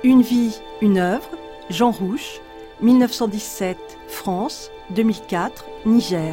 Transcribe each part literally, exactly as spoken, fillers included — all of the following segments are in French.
Une vie, une œuvre, Jean Rouch, dix-neuf cent dix-sept, France, deux mille quatre, Niger.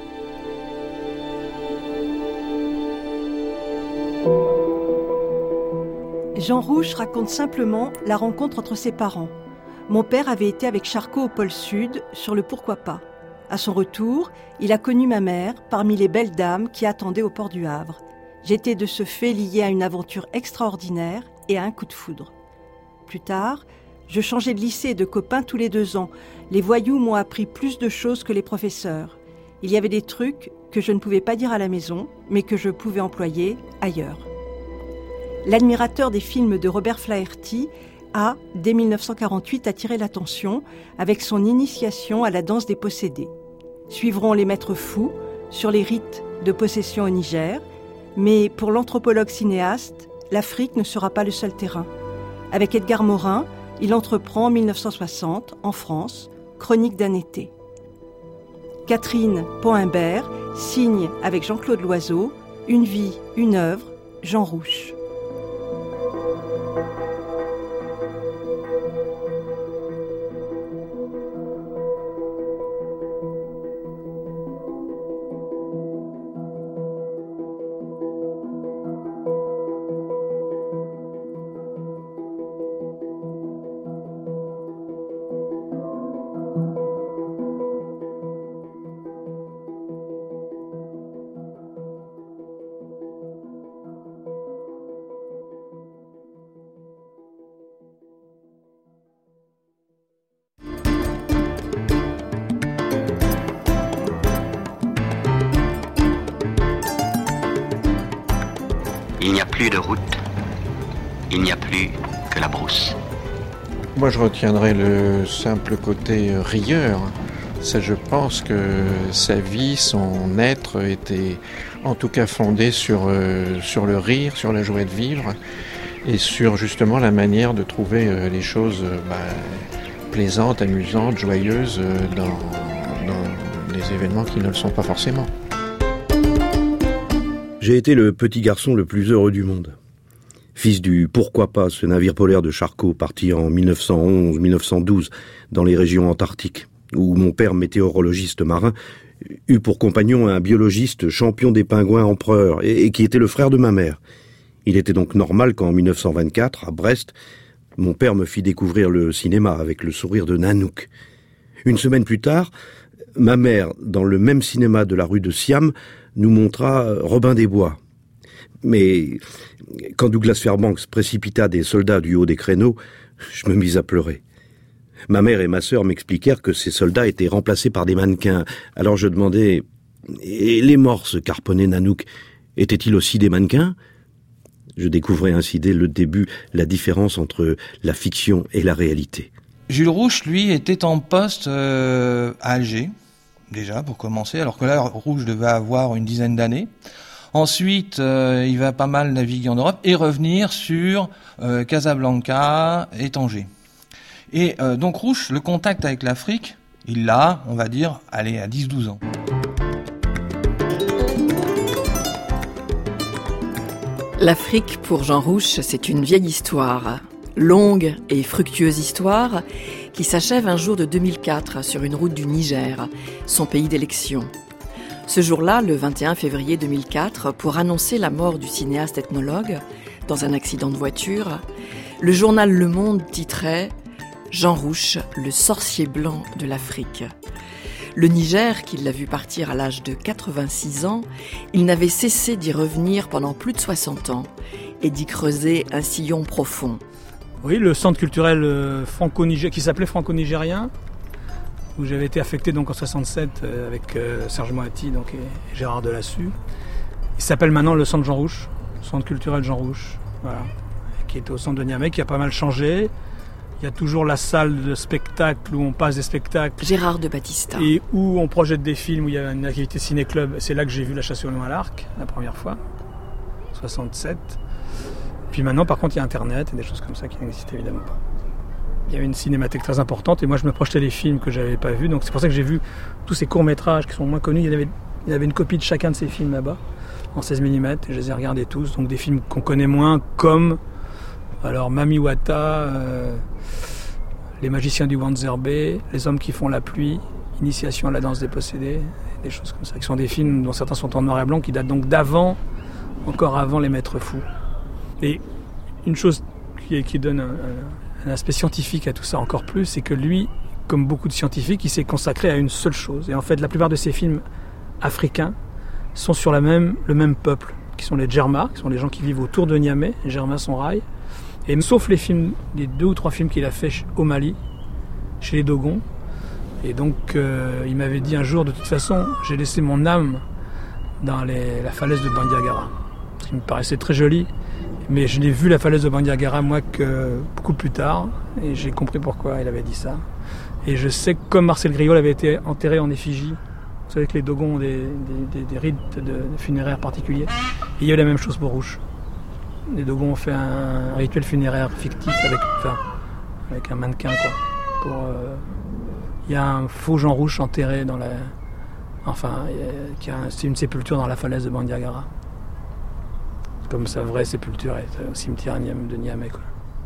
Jean Rouch raconte simplement la rencontre entre ses parents. Mon père avait été avec Charcot au pôle Sud, sur le Pourquoi pas. À son retour, il a connu ma mère parmi les belles dames qui attendaient au port du Havre. J'étais de ce fait liée à une aventure extraordinaire et à un coup de foudre. Plus tard, je changeais de lycée et de copains tous les deux ans. Les voyous m'ont appris plus de choses que les professeurs. Il y avait des trucs que je ne pouvais pas dire à la maison, mais que je pouvais employer ailleurs. L'admirateur des films de Robert Flaherty a, dès dix-neuf cent quarante-huit, attiré l'attention avec son initiation à la danse des possédés. Suivront les maîtres fous sur les rites de possession au Niger, mais pour l'anthropologue cinéaste, l'Afrique ne sera pas le seul terrain. Avec Edgar Morin, il entreprend en dix-neuf cent soixante, en France, Chronique d'un été. Catherine Poimbert signe avec Jean-Claude Loiseau Une vie, une œuvre, Jean Rouch. Il n'y a plus de route, il n'y a plus que la brousse. Moi, je retiendrai le simple côté rieur. Ça, je pense que sa vie, son être était en tout cas fondé sur, euh, sur le rire, sur la joie de vivre et sur justement la manière de trouver euh, les choses euh, bah, plaisantes, amusantes, joyeuses euh, dans, dans les événements qui ne le sont pas forcément. J'ai été le petit garçon le plus heureux du monde. Fils du Pourquoi pas, ce navire polaire de Charcot, parti en dix-neuf cent onze dix-neuf cent douze dans les régions antarctiques, où mon père, météorologiste marin, eut pour compagnon un biologiste champion des pingouins empereurs, et, et qui était le frère de ma mère. Il était donc normal qu'en dix-neuf cent vingt-quatre, à Brest, mon père me fit découvrir le cinéma avec Le sourire de Nanook. Une semaine plus tard, ma mère, dans le même cinéma de la rue de Siam, nous montra Robin des Bois. Mais quand Douglas Fairbanks précipita des soldats du haut des créneaux, je me mis à pleurer. Ma mère et ma sœur m'expliquèrent que ces soldats étaient remplacés par des mannequins. Alors je demandai, et les morses qu'harponnait Nanook, étaient-ils aussi des mannequins ? Je découvrais ainsi dès le début la différence entre la fiction et la réalité. Jules Rouch, lui, était en poste euh, à Alger, déjà, pour commencer, alors que là, Rouch devait avoir une dizaine d'années. Ensuite, euh, il va pas mal naviguer en Europe et revenir sur euh, Casablanca et Tanger. Et euh, donc Rouch, le contact avec l'Afrique, il l'a, on va dire, allez, à dix douze ans. L'Afrique, pour Jean Rouch, c'est une vieille histoire. Longue et fructueuse histoire qui s'achève un jour de deux mille quatre sur une route du Niger, son pays d'élection. Ce jour-là, le vingt et un février deux mille quatre, pour annoncer la mort du cinéaste ethnologue dans un accident de voiture, le journal Le Monde titrait « Jean Rouch, le sorcier blanc de l'Afrique ». Le Niger, qui l'a vu partir à l'âge de quatre-vingt-six ans, il n'avait cessé d'y revenir pendant plus de soixante ans et d'y creuser un sillon profond. Oui, le centre culturel franco-nigérien, qui s'appelait franco-nigérien, où j'avais été affecté donc en soixante-sept avec euh, Serge Moati donc, et Gérard Delassus. Il s'appelle maintenant le centre Jean Rouch, centre culturel Jean Rouch, voilà, qui était au centre de Niamey, qui a pas mal changé. Il y a toujours la salle de spectacle où on passe des spectacles. Gérard de Battista. Et où on projette des films, où il y a une activité ciné-club. C'est là que j'ai vu La chasse au lion à l'arc, la première fois, soixante-sept. Puis maintenant, par contre, il y a Internet et des choses comme ça qui n'existaient évidemment pas. Il y avait une cinémathèque très importante et moi, je me projetais des films que je n'avais pas vus. Donc c'est pour ça que j'ai vu tous ces courts-métrages qui sont moins connus. Il y avait, il y avait une copie de chacun de ces films là-bas, en seize millimètres, et je les ai regardés tous. Donc des films qu'on connaît moins, comme Alors Mami Wata, euh, Les magiciens du Wanzerbe, Les hommes qui font la pluie, Initiation à la danse des possédés, des choses comme ça, qui sont des films dont certains sont en noir et blanc, qui datent donc d'avant, encore avant Les Maîtres Fous. Et une chose qui, qui donne un, un aspect scientifique à tout ça encore plus, c'est que lui, comme beaucoup de scientifiques, il s'est consacré à une seule chose. Et en fait, la plupart de ces films africains sont sur la même, le même peuple, qui sont les Djerma, qui sont les gens qui vivent autour de Niamey, les Djerma son rail. Et sauf les films, les deux ou trois films qu'il a fait au Mali, chez les Dogons. Et donc, euh, il m'avait dit un jour, de toute façon, j'ai laissé mon âme dans les, la falaise de Bandiagara. Ce qui me paraissait très joli. Mais je n'ai vu la falaise de Bandiagara, moi, que beaucoup plus tard. Et j'ai compris pourquoi il avait dit ça. Et je sais que comme Marcel Griol avait été enterré en effigie, vous savez que les Dogons ont des, des, des, des rites de, de funéraires particuliers. Et il y a eu la même chose pour Rouche. Les Dogons ont fait un, un rituel funéraire fictif avec, enfin, avec un mannequin, quoi. Pour, euh, il y a un faux Jean Rouche enterré dans la... Enfin, qui a, c'est une sépulture dans la falaise de Bandiagara. Comme sa vraie sépulture est au cimetière de Niamey, quoi.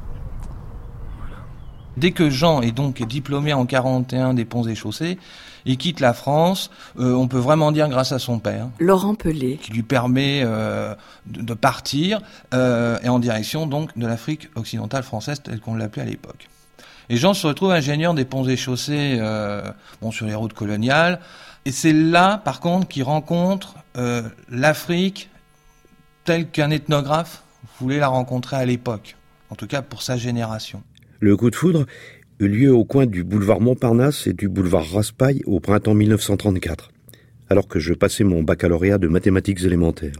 Dès que Jean est donc diplômé en quarante et un des Ponts et Chaussées, il quitte la France, euh, on peut vraiment dire grâce à son père. Laurent Pelé. Qui lui permet euh, de, de partir, euh, et en direction donc de l'Afrique occidentale française, telle qu'on l'appelait à l'époque. Et Jean se retrouve ingénieur des Ponts et Chaussées, euh, bon, sur les routes coloniales, et c'est là, par contre, qu'il rencontre euh, l'Afrique telle qu'un ethnographe voulait la rencontrer à l'époque, en tout cas pour sa génération. Le coup de foudre eut lieu au coin du boulevard Montparnasse et du boulevard Raspail au printemps mille neuf cent trente-quatre, alors que je passais mon baccalauréat de mathématiques élémentaires.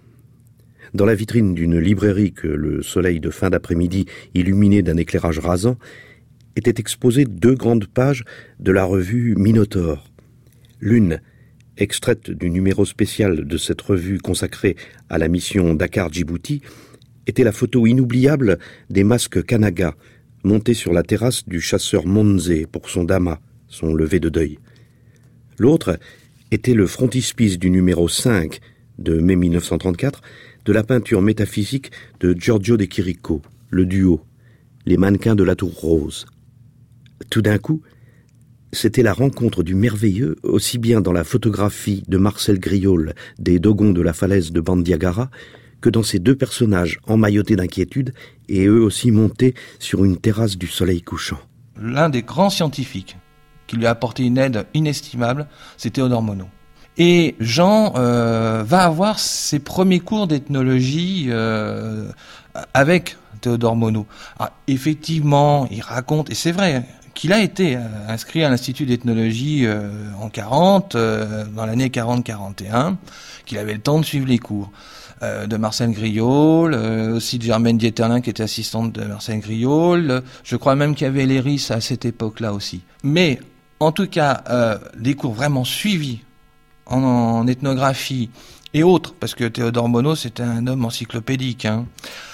Dans la vitrine d'une librairie que le soleil de fin d'après-midi illuminait d'un éclairage rasant, étaient exposées deux grandes pages de la revue Minotaure. L'une, extraite du numéro spécial de cette revue consacrée à la mission Dakar-Djibouti, était la photo inoubliable des masques Kanaga, montés sur la terrasse du chasseur Monzé pour son dama, son lever de deuil. L'autre était le frontispice du numéro cinq de mai mille neuf cent trente-quatre de la peinture métaphysique de Giorgio de Chirico, le duo, les mannequins de la Tour Rose. Tout d'un coup, c'était la rencontre du merveilleux, aussi bien dans la photographie de Marcel Griol des Dogons de la falaise de Bandiagara, que dans ces deux personnages emmaillotés d'inquiétude et eux aussi montés sur une terrasse du soleil couchant. L'un des grands scientifiques qui lui a apporté une aide inestimable, c'est Théodore Monod. Et Jean euh, va avoir ses premiers cours d'ethnologie euh, avec Théodore Monod. Alors, effectivement, il raconte, et c'est vrai, qu'il a été inscrit à l'Institut d'ethnologie euh, en quarante, euh, dans l'année quarante quarante et un, qu'il avait le temps de suivre les cours. Euh, de Marcel Griol, euh, aussi de Germaine Dieterlin qui était assistante de Marcel Griol. Euh, je crois même qu'il y avait Léris à cette époque-là aussi. Mais en tout cas, euh, des cours vraiment suivis en, en ethnographie et autres, parce que Théodore Monod c'était un homme encyclopédique, hein.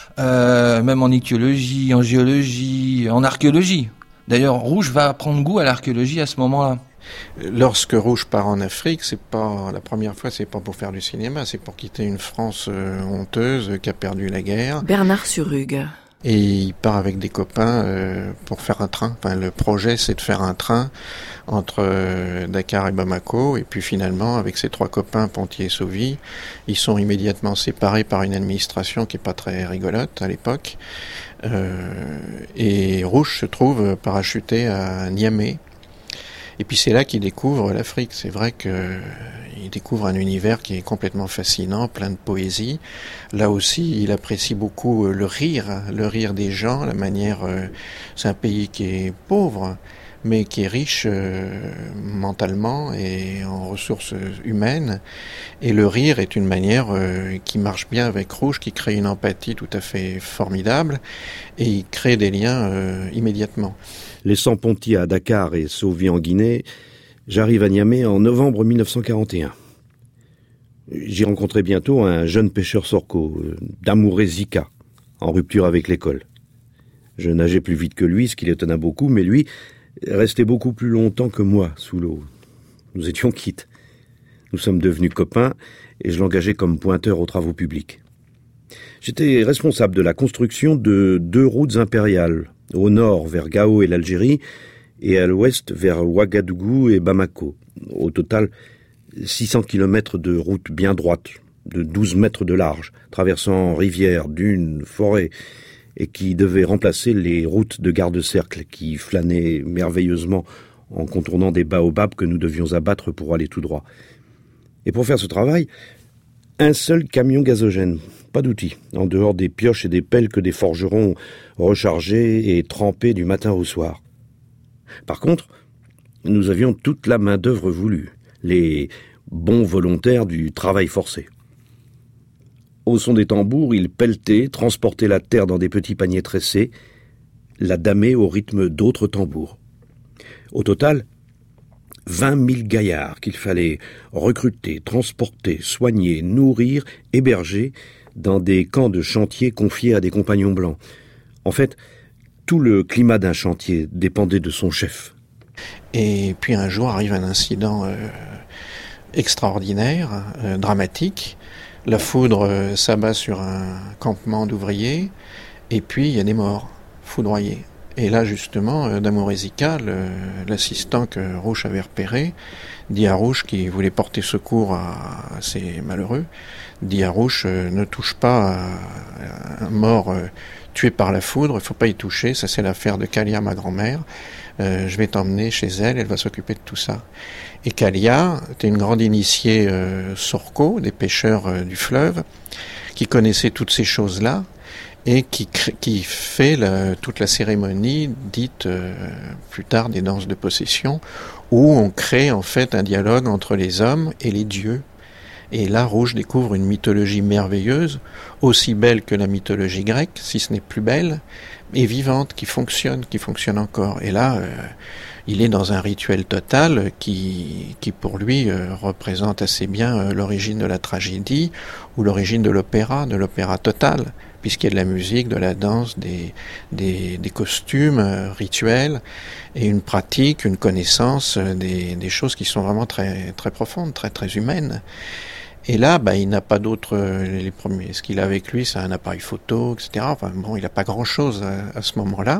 Euh, même en ichthyologie, en géologie, en archéologie. D'ailleurs, Rouge va prendre goût à l'archéologie à ce moment-là. Lorsque Rouge part en Afrique, c'est pas la première fois, c'est pas pour faire du cinéma, c'est pour quitter une France euh, honteuse qui a perdu la guerre. Bernard Surugue. Et il part avec des copains euh, pour faire un train. Enfin, le projet, c'est de faire un train entre euh, Dakar et Bamako. Et puis finalement, avec ses trois copains, Ponty et Sauvy, ils sont immédiatement séparés par une administration qui est pas très rigolote à l'époque. Euh, et Rouge se trouve parachuté à Niamey. Et puis c'est là qu'il découvre l'Afrique. C'est vrai qu'il découvre un univers qui est complètement fascinant, plein de poésie. Là aussi, il apprécie beaucoup le rire, le rire des gens, la manière... Euh, c'est un pays qui est pauvre, mais qui est riche euh, mentalement et en ressources humaines. Et le rire est une manière euh, qui marche bien avec Rouge, qui crée une empathie tout à fait formidable, et il crée des liens euh, immédiatement. Laissant Ponty à Dakar et Sauvy en Guinée, j'arrive à Niamey en novembre mille neuf cent quarante et un. J'y rencontrai bientôt un jeune pêcheur sorco, Damouré Zika, en rupture avec l'école. Je nageais plus vite que lui, ce qui l'étonna beaucoup, mais lui restait beaucoup plus longtemps que moi sous l'eau. Nous étions quittes. Nous sommes devenus copains et je l'engageai comme pointeur aux travaux publics. J'étais responsable de la construction de deux routes impériales, au nord vers Gao et l'Algérie, et à l'ouest vers Ouagadougou et Bamako. Au total, six cents kilomètres de routes bien droites, de douze mètres de large, traversant rivières, dunes, forêts, et qui devaient remplacer les routes de garde-cercle qui flânaient merveilleusement en contournant des baobabs que nous devions abattre pour aller tout droit. Et pour faire ce travail, un seul camion gazogène, pas d'outils, en dehors des pioches et des pelles que des forgerons rechargeaient et trempaient du matin au soir. Par contre, nous avions toute la main-d'œuvre voulue, les bons volontaires du travail forcé. Au son des tambours, ils pelletaient, transportaient la terre dans des petits paniers tressés, la damaient au rythme d'autres tambours. Au total, vingt mille gaillards qu'il fallait recruter, transporter, soigner, nourrir, héberger dans des camps de chantier confiés à des compagnons blancs. En fait, tout le climat d'un chantier dépendait de son chef. Et puis un jour arrive un incident euh, extraordinaire, euh, dramatique. La foudre euh, s'abat sur un campement d'ouvriers, et puis il y a des morts, foudroyés. Et là, justement, euh, Damour-Ezika, l'assistant que Rouch avait repéré, dit à Rouch, qui voulait porter secours à, à ces malheureux, dit à Rouch, euh, ne touche pas à, à un mort euh, tué par la foudre, il ne faut pas y toucher, ça c'est l'affaire de Kalia, ma grand-mère, euh, je vais t'emmener chez elle, elle va s'occuper de tout ça. Et Kalia était une grande initiée euh, Sorco, des pêcheurs euh, du fleuve, qui connaissait toutes ces choses-là, et qui, qui fait la, toute la cérémonie dite euh, plus tard des danses de possession, où on crée en fait un dialogue entre les hommes et les dieux. Et là, Rouch découvre une mythologie merveilleuse, aussi belle que la mythologie grecque, si ce n'est plus belle, et vivante, qui fonctionne, qui fonctionne encore. Et là, euh, il est dans un rituel total qui, qui pour lui, euh, représente assez bien euh, l'origine de la tragédie ou l'origine de l'opéra, de l'opéra total, puisqu'il y a de la musique, de la danse, des, des, des costumes euh, rituels, et une pratique, une connaissance euh, des, des choses qui sont vraiment très, très profondes, très, très humaines. Et là, bah, il n'a pas d'autres, euh, les premiers, ce qu'il a avec lui, c'est un appareil photo, et cetera. Enfin, bon, il n'a pas grand-chose à, à ce moment-là.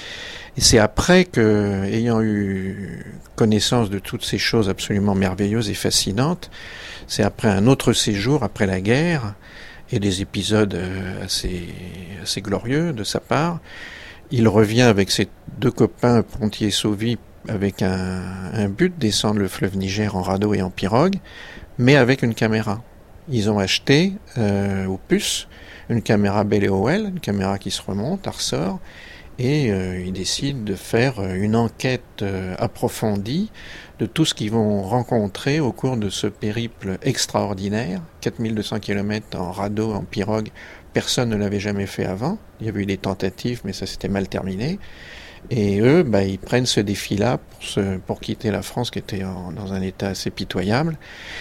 Et c'est après que, ayant eu connaissance de toutes ces choses absolument merveilleuses et fascinantes, c'est après un autre séjour, après la guerre, et des épisodes assez, assez glorieux de sa part, il revient avec ses deux copains Pontier et Sauvy avec un, un but, descendre le fleuve Niger en radeau et en pirogue, mais avec une caméra. Ils ont acheté euh, aux puces une caméra Bell et Howell, une caméra qui se remonte à ressort, et euh, ils décident de faire une enquête euh, approfondie de tout ce qu'ils vont rencontrer au cours de ce périple extraordinaire, quatre mille deux cents kilomètres en radeau, en pirogue. Personne ne l'avait jamais fait avant. Il y avait eu des tentatives, mais ça s'était mal terminé. Et eux, bah, ils prennent ce défi-là pour, se, pour quitter la France, qui était en, dans un état assez pitoyable.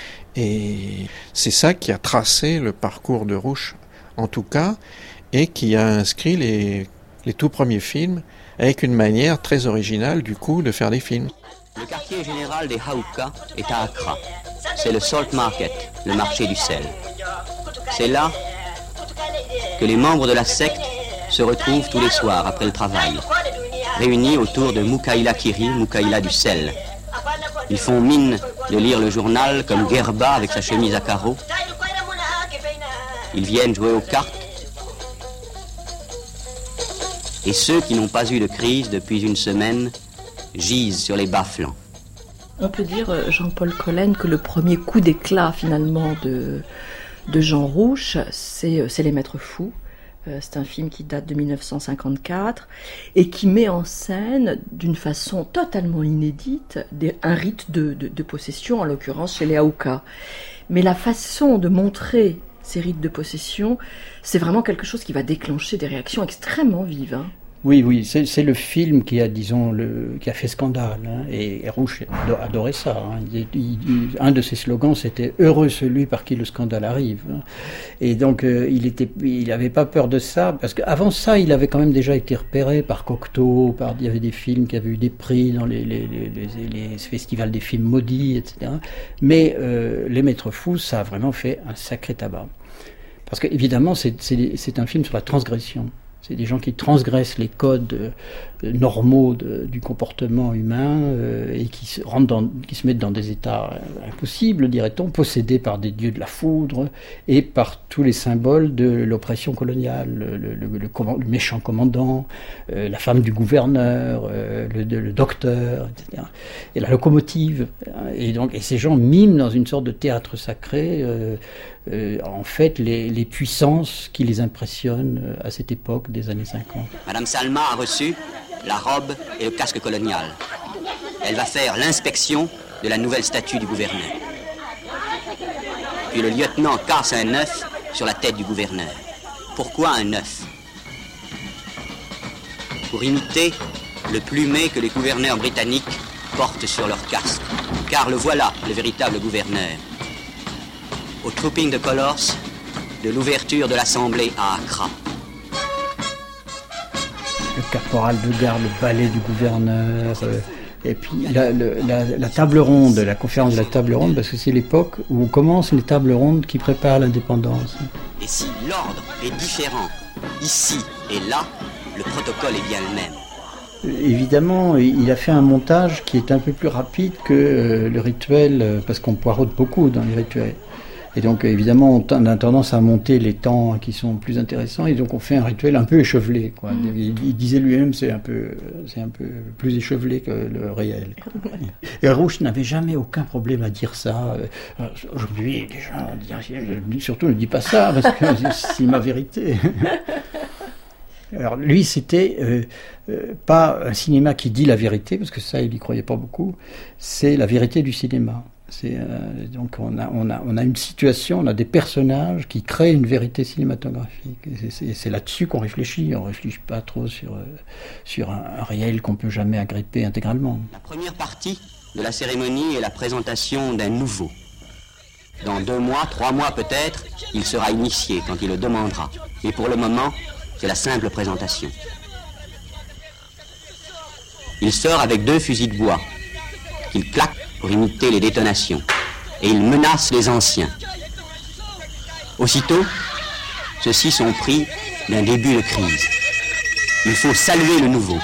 Et c'est ça qui a tracé le parcours de Rouch, en tout cas, et qui a inscrit les, les tout premiers films avec une manière très originale, du coup, de faire des films. Le quartier général des Haouka est à Accra. C'est le Salt Market, le marché du sel. C'est là que les membres de la secte se retrouvent tous les soirs après le travail, réunis autour de Moukaïla Kiri, Moukaïla du sel. Ils font mine de lire le journal comme Gerba avec sa chemise à carreaux. Ils viennent jouer aux cartes. Et ceux qui n'ont pas eu de crise depuis une semaine gisent sur les bas-flancs. On peut dire, Jean-Paul Collen, que le premier coup d'éclat finalement de, de Jean Rouch, c'est, c'est Les Maîtres Fous. C'est un film qui date de dix-neuf cent cinquante-quatre et qui met en scène d'une façon totalement inédite des, un rite de, de, de possession, en l'occurrence chez les Haouka. Mais la façon de montrer ces rites de possession, c'est vraiment quelque chose qui va déclencher des réactions extrêmement vives. Hein. Oui, oui, c'est, c'est le film qui a, disons, le, qui a fait scandale. Hein, et, et Rouch adorait ça. Hein. Il, il, un de ses slogans, c'était « Heureux celui par qui le scandale arrive hein. ». Et donc, euh, il était, il n'avait pas peur de ça, parce qu'avant ça, il avait quand même déjà été repéré par Cocteau, par, il y avait des films qui avaient eu des prix dans les, les, les, les, les festivals des films maudits, et cetera. Mais euh, Les Maîtres Fous, ça a vraiment fait un sacré tabac. Parce qu'évidemment, c'est, c'est, c'est un film sur la transgression. C'est des gens qui transgressent les codes euh, normaux de, du comportement humain euh, et qui se, rendent dans, qui se mettent dans des états euh, impossibles, dirait-on, possédés par des dieux de la foudre et par tous les symboles de l'oppression coloniale, le, le, le, le, command, le méchant commandant, euh, la femme du gouverneur, euh, le, le docteur, et cetera. Et la locomotive. Et, donc, et ces gens miment dans une sorte de théâtre sacré euh, Euh, en fait, les, les puissances qui les impressionnent à cette époque des années cinquante. Madame Salma a reçu la robe et le casque colonial. Elle va faire l'inspection de la nouvelle statue du gouverneur. Puis le lieutenant casse un œuf sur la tête du gouverneur. Pourquoi un œuf? Pour imiter le plumet que les gouverneurs britanniques portent sur leur casque. Car le voilà, le véritable gouverneur. Au Trooping de Colors, de l'ouverture de l'Assemblée à Accra. Le caporal de garde, le balai du gouverneur, euh, et puis la, le, la, la table ronde, la conférence de la table ronde, parce que c'est l'époque où commencent les tables rondes qui préparent l'indépendance. Et si l'ordre est différent ici et là, le protocole est bien le même. Évidemment, il a fait un montage qui est un peu plus rapide que euh, le rituel, parce qu'on poireaute beaucoup dans les rituels. Et donc, évidemment, on a tendance à monter les temps qui sont plus intéressants, et donc on fait un rituel un peu échevelé, quoi. Mmh. Il, il disait lui-même, c'est un peu, c'est un peu plus échevelé que le réel. Et Rouch n'avait jamais aucun problème à dire ça. Aujourd'hui, les gens, surtout ne dis pas ça, parce que c'est ma vérité. Alors lui, c'était euh, euh, pas un cinéma qui dit la vérité, parce que ça, il y croyait pas beaucoup. C'est la vérité du cinéma. C'est, euh, donc on a, on, a, on a une situation, on a des personnages qui créent une vérité cinématographique. Et c'est, c'est là-dessus qu'on réfléchit. On ne réfléchit pas trop sur, euh, sur un, un réel qu'on ne peut jamais agripper intégralement. La première partie de la cérémonie est la présentation d'un nouveau. Dans deux mois, trois mois peut-être, il sera initié quand il le demandera. Mais pour le moment, c'est la simple présentation. Il sort avec deux fusils de bois qu'il claque pour imiter les détonations, et il menace les anciens. Aussitôt, ceux-ci sont pris d'un début de crise. Il faut saluer le nouveau.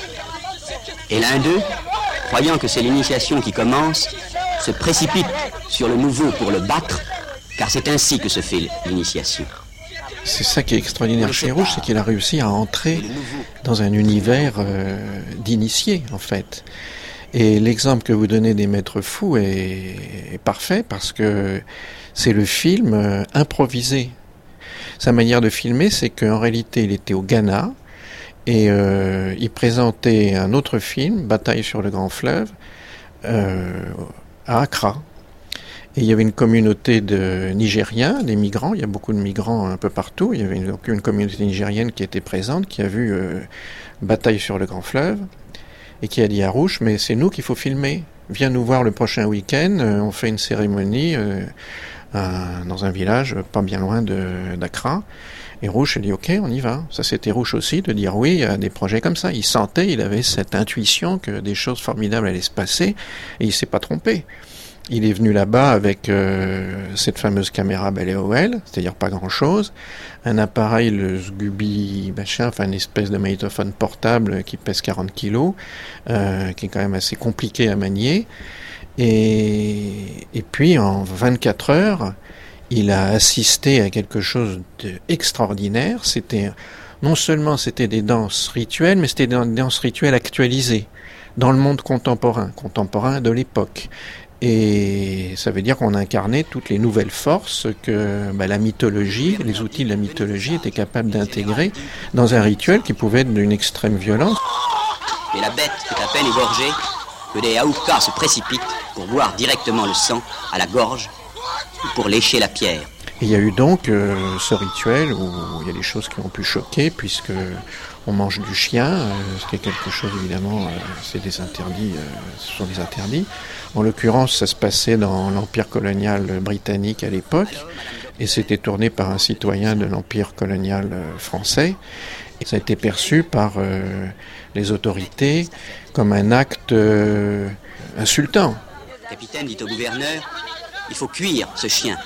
Et l'un d'eux, croyant que c'est l'initiation qui commence, se précipite sur le nouveau pour le battre, car c'est ainsi que se fait l'initiation. C'est ça qui est extraordinaire chez Rouch, c'est qu'il a réussi à entrer dans un univers euh, d'initiés, en fait. Et l'exemple que vous donnez des Maîtres Fous est, est parfait parce que c'est le film euh, improvisé. Sa manière de filmer, c'est qu'en réalité, il était au Ghana et euh, il présentait un autre film, Bataille sur le Grand Fleuve, euh, à Accra. Et il y avait une communauté de Nigériens, des migrants, il y a beaucoup de migrants un peu partout, il y avait une, une communauté nigérienne qui était présente, qui a vu euh, Bataille sur le Grand Fleuve, et qui a dit à Rouch, mais c'est nous qu'il faut filmer. Viens nous voir le prochain week-end, euh, on fait une cérémonie euh, à, dans un village pas bien loin de, d'Accra. Et Rouch a dit, ok, on y va. Ça, c'était Rouch aussi, de dire oui, il y a des projets comme ça. Il sentait, il avait cette intuition que des choses formidables allaient se passer, et il s'est pas trompé. Il est venu là-bas avec euh, cette fameuse caméra Bell et Howell, c'est-à-dire pas grand-chose, un appareil, le Sgubi machin, enfin une espèce de magnétophone portable qui pèse quarante kilos, euh, qui est quand même assez compliqué à manier. Et, et puis en vingt-quatre heures, il a assisté à quelque chose d'extraordinaire. C'était non seulement c'était des danses rituelles, mais c'était des danses rituelles actualisées dans le monde contemporain, contemporain de l'époque. Et ça veut dire qu'on incarnait toutes les nouvelles forces que bah, la mythologie, les outils de la mythologie étaient capables d'intégrer dans un rituel qui pouvait être d'une extrême violence. Mais la bête est à peine égorgée que des Aoukas se précipitent pour boire directement le sang à la gorge ou pour lécher la pierre. Et il y a eu donc euh, ce rituel où il y a des choses qui ont pu choquer puisque on mange du chien, euh, ce qui est quelque chose évidemment, euh, c'est des interdits, euh, ce sont des interdits. En l'occurrence, ça se passait dans l'Empire colonial britannique à l'époque, et c'était tourné par un citoyen de l'Empire colonial euh, français. Et ça a été perçu par euh, les autorités comme un acte euh, insultant. Le capitaine dit au gouverneur, il faut cuire ce chien.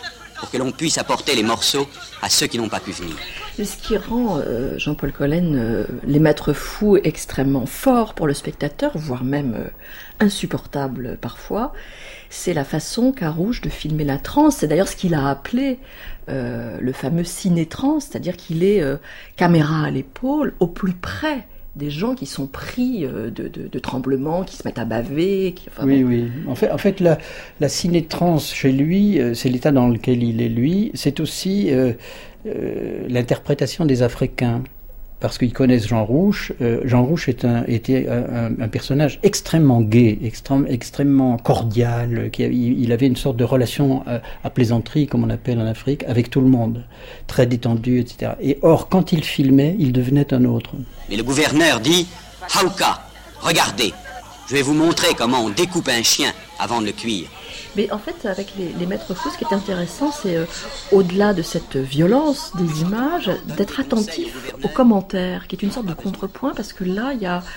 pour que l'on puisse apporter les morceaux à ceux qui n'ont pas pu venir. C'est ce qui rend euh, Jean-Paul Collen euh, Les Maîtres Fous extrêmement forts pour le spectateur, voire même euh, insupportable parfois. C'est la façon qu'a Rouge de filmer la transe. C'est d'ailleurs ce qu'il a appelé euh, le fameux ciné-transe, c'est-à-dire qu'il est euh, caméra à l'épaule, au plus près des gens qui sont pris euh, de, de, de tremblements, qui se mettent à baver. Qui, enfin, oui, bon. oui. En fait, en fait la, la ciné-transe chez lui, euh, c'est l'état dans lequel il est lui. C'est aussi euh, euh, l'interprétation des Africains. Parce qu'ils connaissent Jean Rouch. Euh, Jean Rouch est un, était un, un personnage extrêmement gai, extrême, extrêmement cordial. Qui, il, il avait une sorte de relation à, à plaisanterie, comme on appelle en Afrique, avec tout le monde. Très détendu, et cetera. Et or, quand il filmait, il devenait un autre. Et le gouverneur dit « Hauka, regardez, je vais vous montrer comment on découpe un chien avant de le cuire. » Mais en fait, avec les, les Maîtres Fous, ce qui est intéressant, c'est euh, au-delà de cette violence des images, d'être attentif aux commentaires, qui est une sorte de contrepoint, parce que là, il y a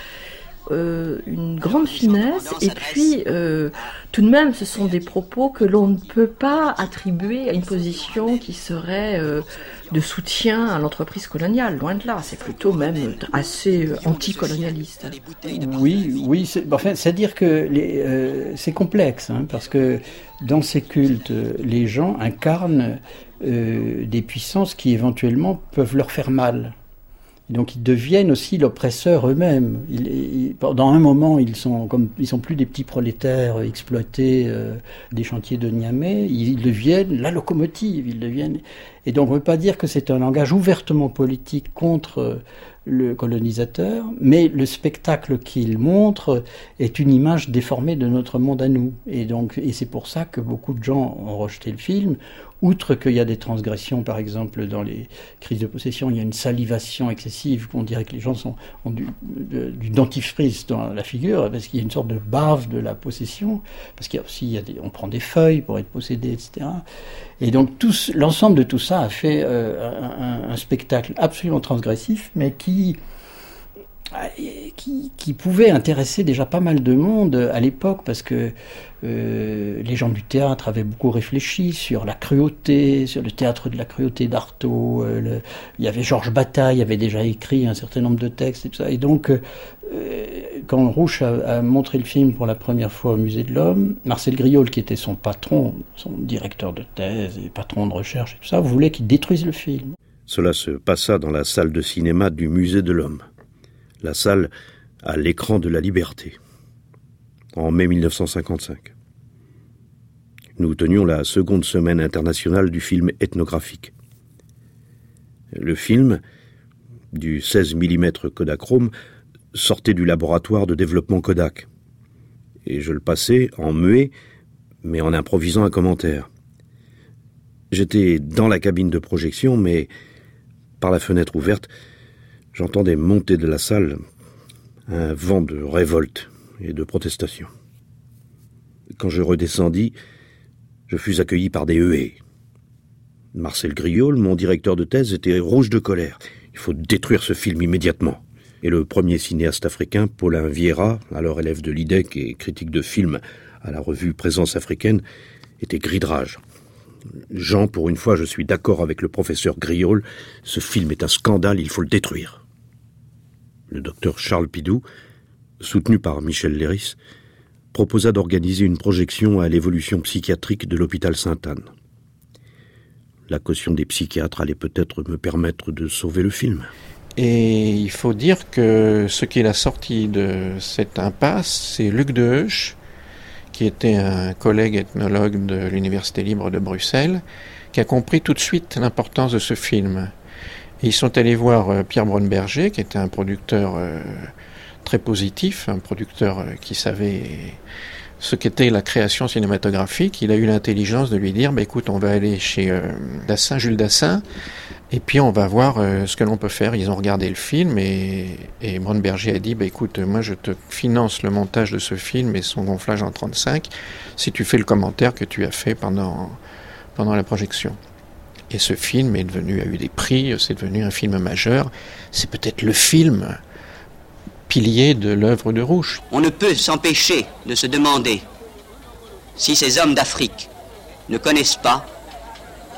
euh, une grande finesse, et puis euh, tout de même, ce sont des propos que l'on ne peut pas attribuer à une position qui serait euh, de soutien à l'entreprise coloniale. Loin de là, c'est plutôt même assez euh, anticolonialiste. Oui, oui, c'est, enfin, c'est-à-dire que les, euh, c'est complexe, hein, parce que dans ces cultes, les gens incarnent euh, des puissances qui éventuellement peuvent leur faire mal. Donc ils deviennent aussi l'oppresseur eux-mêmes. Ils, ils, pendant un moment, ils sont comme ils sont plus des petits prolétaires exploités euh, des chantiers de Niamey. Ils deviennent la locomotive. Ils deviennent. Et donc on ne peut pas dire que c'est un langage ouvertement politique contre le colonisateur, mais le spectacle qu'il montre est une image déformée de notre monde à nous. Et donc, et c'est pour ça que beaucoup de gens ont rejeté le film. Outre qu'il y a des transgressions, par exemple, dans les crises de possession, il y a une salivation excessive, on dirait que les gens sont, ont du, de, du dentifrice dans la figure, parce qu'il y a une sorte de bave de la possession, parce qu'il y a aussi, il y a des, on prend des feuilles pour être possédé, et cetera. Et donc, tout, l'ensemble de tout ça a fait euh, un, un spectacle absolument transgressif, mais qui... Qui, qui pouvait intéresser déjà pas mal de monde à l'époque, parce que euh, les gens du théâtre avaient beaucoup réfléchi sur la cruauté, sur le théâtre de la cruauté d'Artaud. Euh, le, il y avait Georges Bataille, avait déjà écrit un certain nombre de textes et tout ça. Et donc, euh, quand Rouch a, a montré le film pour la première fois au Musée de l'Homme, Marcel Griaule, qui était son patron, son directeur de thèse et patron de recherche et tout ça, voulait qu'il détruise le film. Cela se passa dans la salle de cinéma du Musée de l'Homme. La salle à l'écran de la Liberté, en mai mille neuf cent cinquante-cinq. Nous tenions la seconde semaine internationale du film ethnographique. Le film, du seize millimètres Kodachrome, sortait du laboratoire de développement Kodak. Et je le passais en muet, mais en improvisant un commentaire. J'étais dans la cabine de projection, mais par la fenêtre ouverte, j'entendais monter de la salle un vent de révolte et de protestation. Quand je redescendis, je fus accueilli par des huées. Marcel Griaule, mon directeur de thèse, était rouge de colère. Il faut détruire ce film immédiatement. Et le premier cinéaste africain, Paulin Vieira, alors élève de l'I D E C et critique de films à la revue Présence africaine, était gris de rage. Jean, pour une fois, je suis d'accord avec le professeur Griaule. Ce film est un scandale, il faut le détruire. Le docteur Charles Pidou, soutenu par Michel Léris, proposa d'organiser une projection à l'évolution psychiatrique de l'hôpital Sainte-Anne. La caution des psychiatres allait peut-être me permettre de sauver le film. Et il faut dire que ce qui l'a sorti de cette impasse, c'est Luc Deheusch, qui était un collègue ethnologue de l'Université libre de Bruxelles, qui a compris tout de suite l'importance de ce film. Et ils sont allés voir euh, Pierre Braunberger, qui était un producteur euh, très positif, un producteur euh, qui savait ce qu'était la création cinématographique. Il a eu l'intelligence de lui dire bah, « écoute, on va aller chez euh, Dassin, Jules Dassin, et puis on va voir euh, ce que l'on peut faire. » Ils ont regardé le film, et, et Braunberger a dit bah, « écoute, moi je te finance le montage de ce film et son gonflage en trente-cinq, si tu fais le commentaire que tu as fait pendant, pendant la projection. » Et ce film est devenu, a eu des prix, c'est devenu un film majeur. C'est peut-être le film pilier de l'œuvre de Rouch. On ne peut s'empêcher de se demander si ces hommes d'Afrique ne connaissent pas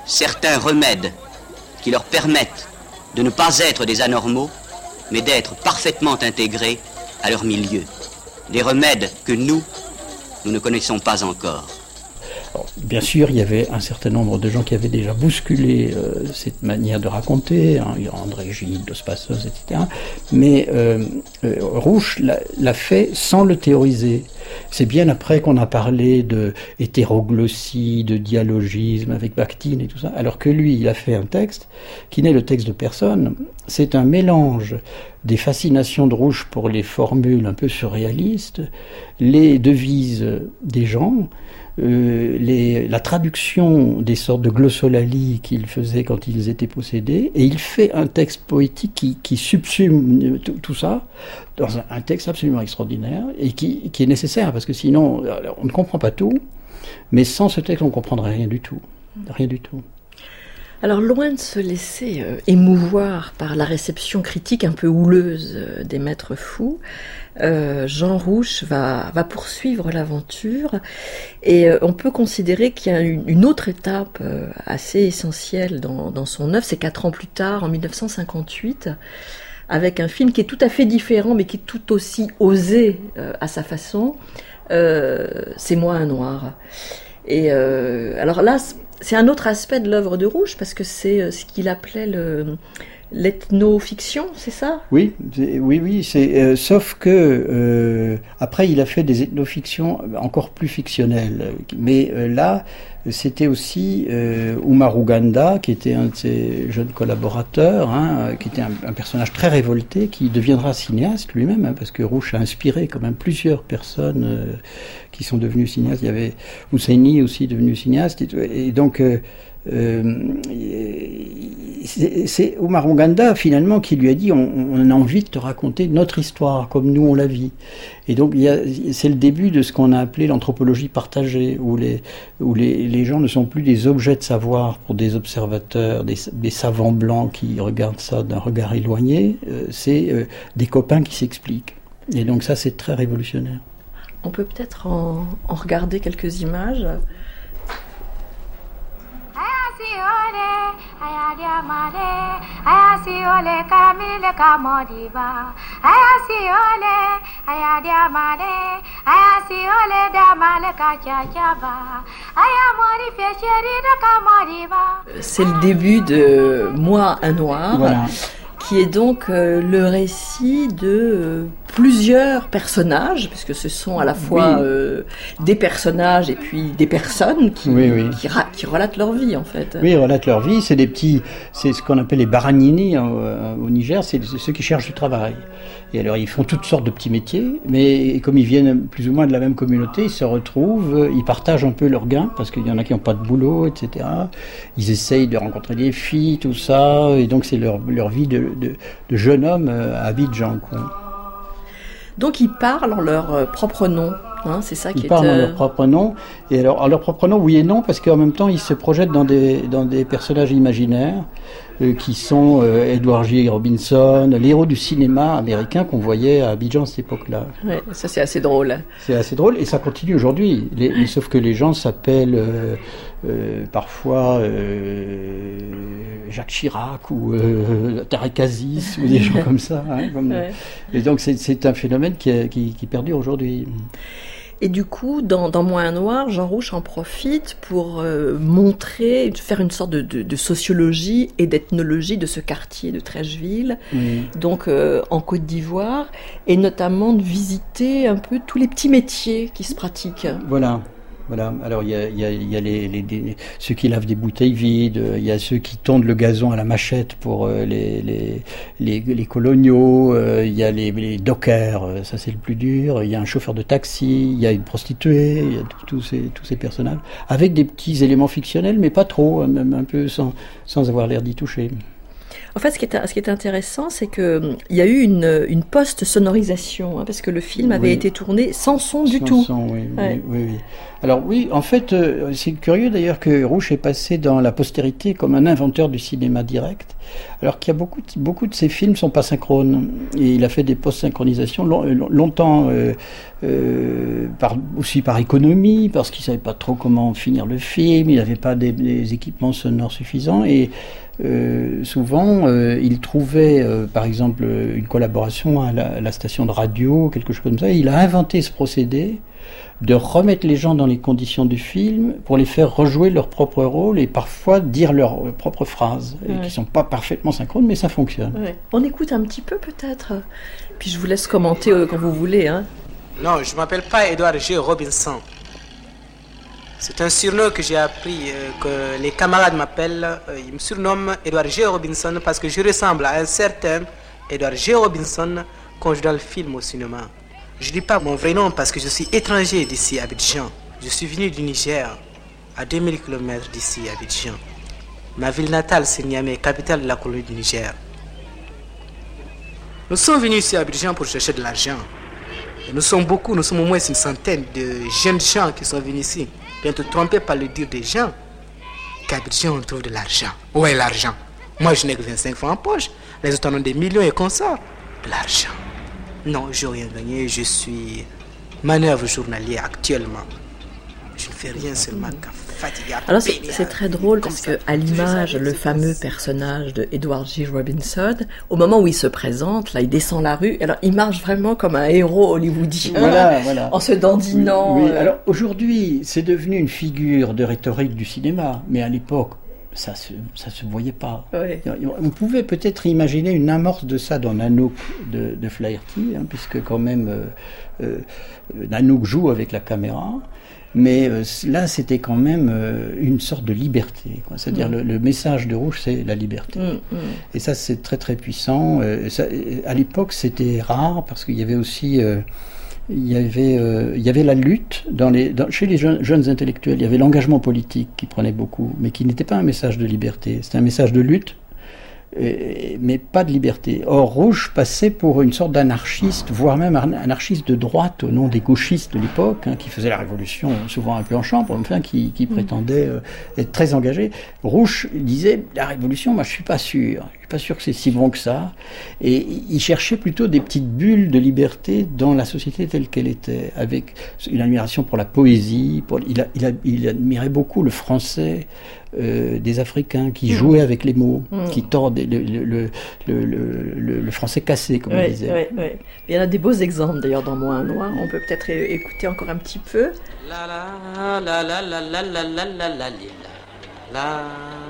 certains remèdes qui leur permettent de ne pas être des anormaux, mais d'être parfaitement intégrés à leur milieu. Des remèdes que nous, nous ne connaissons pas encore. Alors, bien sûr, il y avait un certain nombre de gens qui avaient déjà bousculé euh, cette manière de raconter, hein, André Gide, Dos Passos, et cetera. Mais euh, euh, Rouch l'a, l'a fait sans le théoriser. C'est bien après qu'on a parlé de hétéroglossie, de dialogisme avec Bakhtin et tout ça, alors que lui, il a fait un texte qui n'est le texte de personne. C'est un mélange des fascinations de Rouch pour les formules un peu surréalistes, les devises des gens, Euh, les, la traduction des sortes de glossolalie qu'ils faisaient quand ils étaient possédés, et il fait un texte poétique qui, qui subsume tout, tout ça dans un, un texte absolument extraordinaire et qui, qui est nécessaire, parce que sinon on ne comprend pas tout, mais sans ce texte on ne comprendrait rien du tout, rien du tout. Alors, loin de se laisser euh, émouvoir par la réception critique un peu houleuse euh, des maîtres fous, euh, Jean Rouch va, va poursuivre l'aventure, et euh, on peut considérer qu'il y a une, une autre étape euh, assez essentielle dans, dans son œuvre. C'est quatre ans plus tard, en dix-neuf cent cinquante-huit, avec un film qui est tout à fait différent, mais qui est tout aussi osé euh, à sa façon. Euh, c'est Moi un noir. Et euh, alors là, c'est un autre aspect de l'œuvre de Rouch, parce que c'est ce qu'il appelait le, l'ethnofiction, c'est ça ? Oui, c'est, oui, oui. C'est, euh, sauf que euh, après, il a fait des ethnofictions encore plus fictionnelles. Mais euh, là, c'était aussi euh, Oumar Ouganda, qui était un de ses jeunes collaborateurs, hein, qui était un, un personnage très révolté, qui deviendra cinéaste lui-même, hein, parce que Rouch a inspiré quand même plusieurs personnes euh, qui sont devenues cinéastes. Il y avait Husseini aussi devenu cinéaste, et, et donc euh, euh, c'est, c'est Oumar Ouganda finalement qui lui a dit on, on a envie de te raconter notre histoire comme nous on la vit. Et donc il y a, c'est le début de ce qu'on a appelé l'anthropologie partagée, où les où les, les gens ne sont plus des objets de savoir pour des observateurs, des, des savants blancs qui regardent ça d'un regard éloigné. Euh, c'est euh, des copains qui s'expliquent. Et donc ça c'est très révolutionnaire. On peut peut-être en, en regarder quelques images. C'est le début de Moi un noir. Voilà. Qui est donc euh, le récit de euh, plusieurs personnages, puisque ce sont à la fois oui. euh, des personnages et puis des personnes qui, oui, oui. Qui, ra- qui relatent leur vie en fait. Oui, ils relatent leur vie. C'est des petits, c'est ce qu'on appelle les baranini hein, au Niger, c'est ceux qui cherchent du travail. Et alors ils font toutes sortes de petits métiers, mais comme ils viennent plus ou moins de la même communauté, ils se retrouvent, ils partagent un peu leurs gains, parce qu'il y en a qui n'ont pas de boulot, et cetera. Ils essayent de rencontrer des filles, tout ça, et donc c'est leur, leur vie de, de, de jeune homme à Abidjan, quoi. Donc ils parlent en leur propre nom, hein, c'est ça qui ils est... Ils parlent euh... en leur propre nom, et alors en leur propre nom, oui et non, parce qu'en même temps ils se projettent dans des, dans des personnages imaginaires, euh, qui sont euh, Edward J. Robinson, les héros du cinéma américain qu'on voyait à Abidjan à cette époque-là. Ouais, ça c'est assez drôle. C'est assez drôle, et ça continue aujourd'hui, les, les, sauf que les gens s'appellent euh, euh, parfois euh, Jacques Chirac ou euh, Tarek Aziz, ou des gens comme ça. Hein, comme... Ouais. Et donc c'est, c'est un phénomène qui, qui, qui perdure aujourd'hui. Et du coup, dans, dans Moi un noir, Jean Rouch en profite pour euh, montrer, faire une sorte de, de, de sociologie et d'ethnologie de ce quartier de Treichville, mmh. donc euh, en Côte d'Ivoire, et notamment de visiter un peu tous les petits métiers qui se pratiquent. Voilà. Voilà. Alors il y a, il y a, il y a les, les, les, ceux qui lavent des bouteilles vides, il y a ceux qui tondent le gazon à la machette pour euh, les, les, les, les coloniaux, euh, il y a les, les dockers, ça c'est le plus dur, il y a un chauffeur de taxi, il y a une prostituée, il y a tous ces, tous ces personnages, avec des petits éléments fictionnels, mais pas trop, même un peu sans, sans avoir l'air d'y toucher. En fait, ce qui est, ce qui est intéressant, c'est qu'il y a eu une, une post-sonorisation, hein, parce que le film avait oui. été tourné sans son du sans tout. Son, oui, ouais. oui, oui, oui. Alors oui, en fait, euh, c'est curieux d'ailleurs que Rouch est passé dans la postérité comme un inventeur du cinéma direct, alors qu'il y a beaucoup, de, beaucoup de ses films sont pas synchrones. Et il a fait des post-synchronisations long, longtemps, euh, euh, par, aussi par économie, parce qu'il savait pas trop comment finir le film, il n'avait pas des, des équipements sonores suffisants, et Euh, souvent, euh, il trouvait, euh, par exemple, une collaboration à la, à la station de radio, quelque chose comme ça. Il a inventé ce procédé de remettre les gens dans les conditions du film pour les faire rejouer leur propre rôle et parfois dire leurs propres phrases, ouais. et qui sont pas parfaitement synchrones, mais ça fonctionne. Ouais. On écoute un petit peu peut-être, puis je vous laisse commenter euh, quand vous voulez. Hein. Non, je m'appelle pas Edward G. Robinson. C'est un surnom que j'ai appris, euh, que les camarades m'appellent. Euh, ils me surnomment Edward G. Robinson parce que je ressemble à un certain Edward G. Robinson quand je suis dans le film au cinéma. Je ne dis pas mon vrai nom parce que je suis étranger d'ici, à Abidjan. Je suis venu du Niger, à deux mille kilomètres d'ici, à Abidjan. Ma ville natale, c'est Niamey, capitale de la colonie du Niger. Nous sommes venus ici à Abidjan pour chercher de l'argent. Et nous sommes beaucoup, nous sommes au moins une centaine de jeunes gens qui sont venus ici. Bien te tromper par le dire des gens qu'à Abidjan on trouve de l'argent. Où est l'argent? Moi je n'ai que vingt-cinq francs en poche. Les autres en ont des millions et comme ça. De l'argent. Non, je n'ai rien gagné. Je suis manœuvre journalier actuellement. Je ne fais rien seulement qu'à fatiguer. Alors c'est, c'est très drôle parce que à l'image, le fameux personnage de Edward G. Robinson, au moment où il se présente, là il descend la rue, alors il marche vraiment comme un héros hollywoodien, voilà, voilà. en se dandinant. Oui, oui. Alors aujourd'hui, c'est devenu une figure de rhétorique du cinéma, mais à l'époque, ça se, ça se voyait pas. Oui. On pouvait peut-être imaginer une amorce de ça dans Nanook de, de Flaherty, hein, puisque quand même euh, euh, Nanook joue avec la caméra. Mais euh, là, c'était quand même euh, une sorte de liberté, quoi. C'est-à-dire mmh. le, le message de Rouch, c'est la liberté. Mmh, mmh. Et ça, c'est très très puissant. Euh, ça, à l'époque, c'était rare parce qu'il y avait aussi, euh, il y avait, euh, il y avait la lutte dans les, dans, chez les jeunes, jeunes intellectuels. Il y avait l'engagement politique qui prenait beaucoup, mais qui n'était pas un message de liberté. C'était un message de lutte. Mais pas de liberté. Or, Rouch passait pour une sorte d'anarchiste, voire même un anarchiste de droite au nom des gauchistes de l'époque, hein, qui faisaient la révolution souvent un peu en chambre, enfin, qui, qui prétendaient euh, être très engagés. Rouch disait, la révolution, moi je suis pas sûr. Je suis pas sûr que c'est si bon que ça. Et il cherchait plutôt des petites bulles de liberté dans la société telle qu'elle était, avec une admiration pour la poésie. Pour, il, a, il, a, il admirait beaucoup le français euh, des Africains qui mmh. jouaient avec les mots, mmh. qui tordent le, le, le, le, le, le français cassé, comme ouais, on disait. Ouais, ouais. Il y en a des beaux exemples d'ailleurs dans Moi un Noir. On peut peut-être écouter encore un petit peu. La la la la la la la la la la la.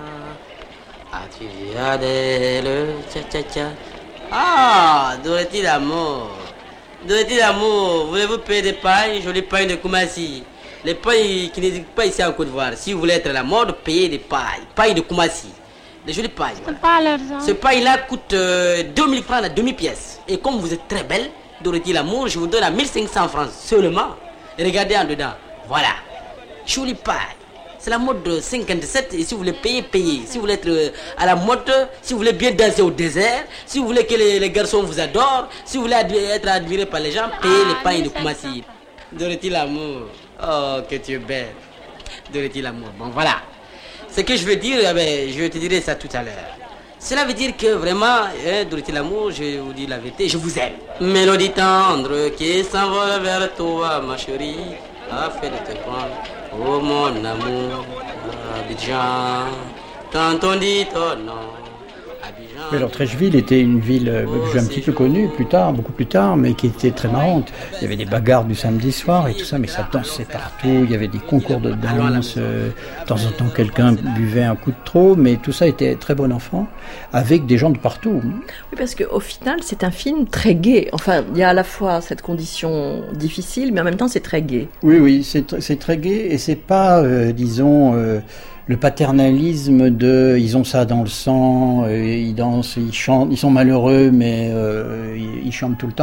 Ah, tu Adèle, tcha tcha tcha. Ah, Dorothy d'amour. Dorothy d'amour, voulez-vous payer des pailles, jolies pailles de Koumassi? Les pailles qui n'existent pas ici en Côte d'Ivoire. Si vous voulez être à la mode, payez des pailles. Pailles de Koumassi. Des jolies pailles. Voilà. Pas l'argent. Ce paille-là coûte euh, deux mille francs la demi-pièce. Et comme vous êtes très belle, Dorothy l'amour, je vous donne à mille cinq cents francs seulement. Et regardez en dedans. Voilà. Jolie paille. C'est la mode de cinquante-sept et si vous voulez payer, payez. Si vous voulez être à la mode, si vous voulez bien danser au désert, si vous voulez que les, les garçons vous adorent, si vous voulez être admiré par les gens, payez ah, les pailles de Koumassi. Dorothy l'amour. Oh, que tu es belle. Dorothy l'amour. Bon, voilà. Ce que je veux dire, eh bien, je te dirai ça tout à l'heure. Cela veut dire que vraiment, hein, Dorothy l'amour, je vous dis la vérité, je vous aime. Mélodie tendre qui s'envole vers toi, ma chérie, a fait de te prendre. Oh mon amour, Abidjan, quand on dit ton nom, Abidjan. Mais alors Treichville était une ville euh, que j'ai un petit peu connue plus tard, beaucoup plus tard, mais qui était très marrante. Il y avait des bagarres du samedi soir et tout ça, mais ça dansait partout. Il y avait des concours de danse. Euh, de temps en temps, quelqu'un buvait un coup de trop, mais tout ça était très bon enfant, avec des gens de partout. Oui, parce qu'au final, c'est un film très gai. Enfin, il y a à la fois cette condition difficile, mais en même temps, c'est très gai. Oui, oui, c'est, c'est très gai et c'est pas, euh, disons... Euh, le paternalisme de ils ont ça dans le sang, euh, ils dansent, ils chantent, ils sont malheureux mais euh, ils, ils chantent tout le temps.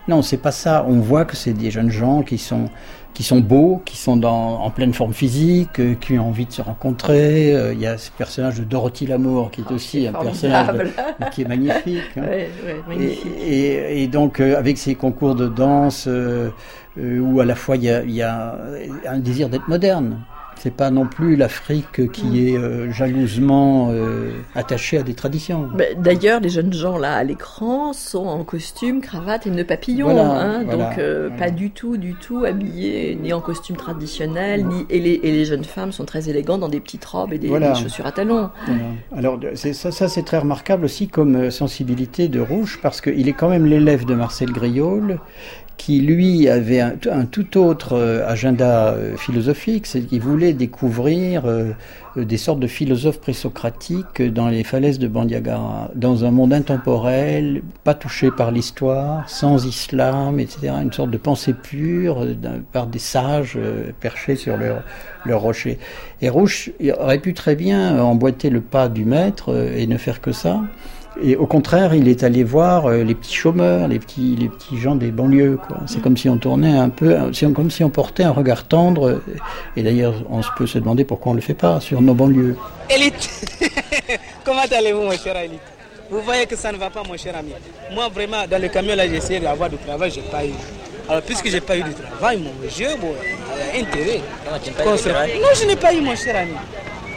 Non, c'est pas ça. On voit que c'est des jeunes gens qui sont qui sont beaux, qui sont dans, en pleine forme physique, euh, qui ont envie de se rencontrer. Il euh, y a ce personnage de Dorothy Lamour qui est oh, aussi un personnage de, qui est magnifique. Hein. Ouais, ouais, magnifique. Et, et, et donc euh, avec ces concours de danse euh, euh, où à la fois il y a, y a un désir d'être moderne. C'est pas non plus l'Afrique qui mmh. est euh, jalousement euh, attachée à des traditions. Mais d'ailleurs, les jeunes gens là à l'écran sont en costume, cravate et nœud papillon, voilà, hein, voilà, donc euh, voilà. pas du tout, du tout habillés ni en costume traditionnel, ni et les, et les jeunes femmes sont très élégantes dans des petites robes et des, voilà. des chaussures à talons. Voilà. Alors c'est, ça, ça c'est très remarquable aussi comme sensibilité de Rouche parce qu'il est quand même l'élève de Marcel Griaule, qui lui avait un, un tout autre euh, agenda euh, philosophique, c'est qu'il voulait découvrir euh, des sortes de philosophes présocratiques dans les falaises de Bandiagara, dans un monde intemporel, pas touché par l'histoire, sans islam, et cetera, une sorte de pensée pure euh, par des sages euh, perchés sur leur, leur rocher. Et Rouche aurait pu très bien emboîter le pas du maître euh, et ne faire que ça. Et au contraire, il est allé voir euh, les petits chômeurs, les petits, les petits gens des banlieues, quoi. C'est comme si on tournait un peu, c'est comme si on portait un regard tendre. Et d'ailleurs, on peut se demander pourquoi on ne le fait pas sur nos banlieues. Élite, comment allez-vous, mon cher Élite? Vous voyez que ça ne va pas, mon cher ami. Moi, vraiment, dans le camion, là, j'ai essayé d'avoir du travail, j'ai pas eu. Alors, puisque j'ai pas eu du travail, mon jeu, bon, a intérêt. Non, je n'ai pas eu, mon cher ami.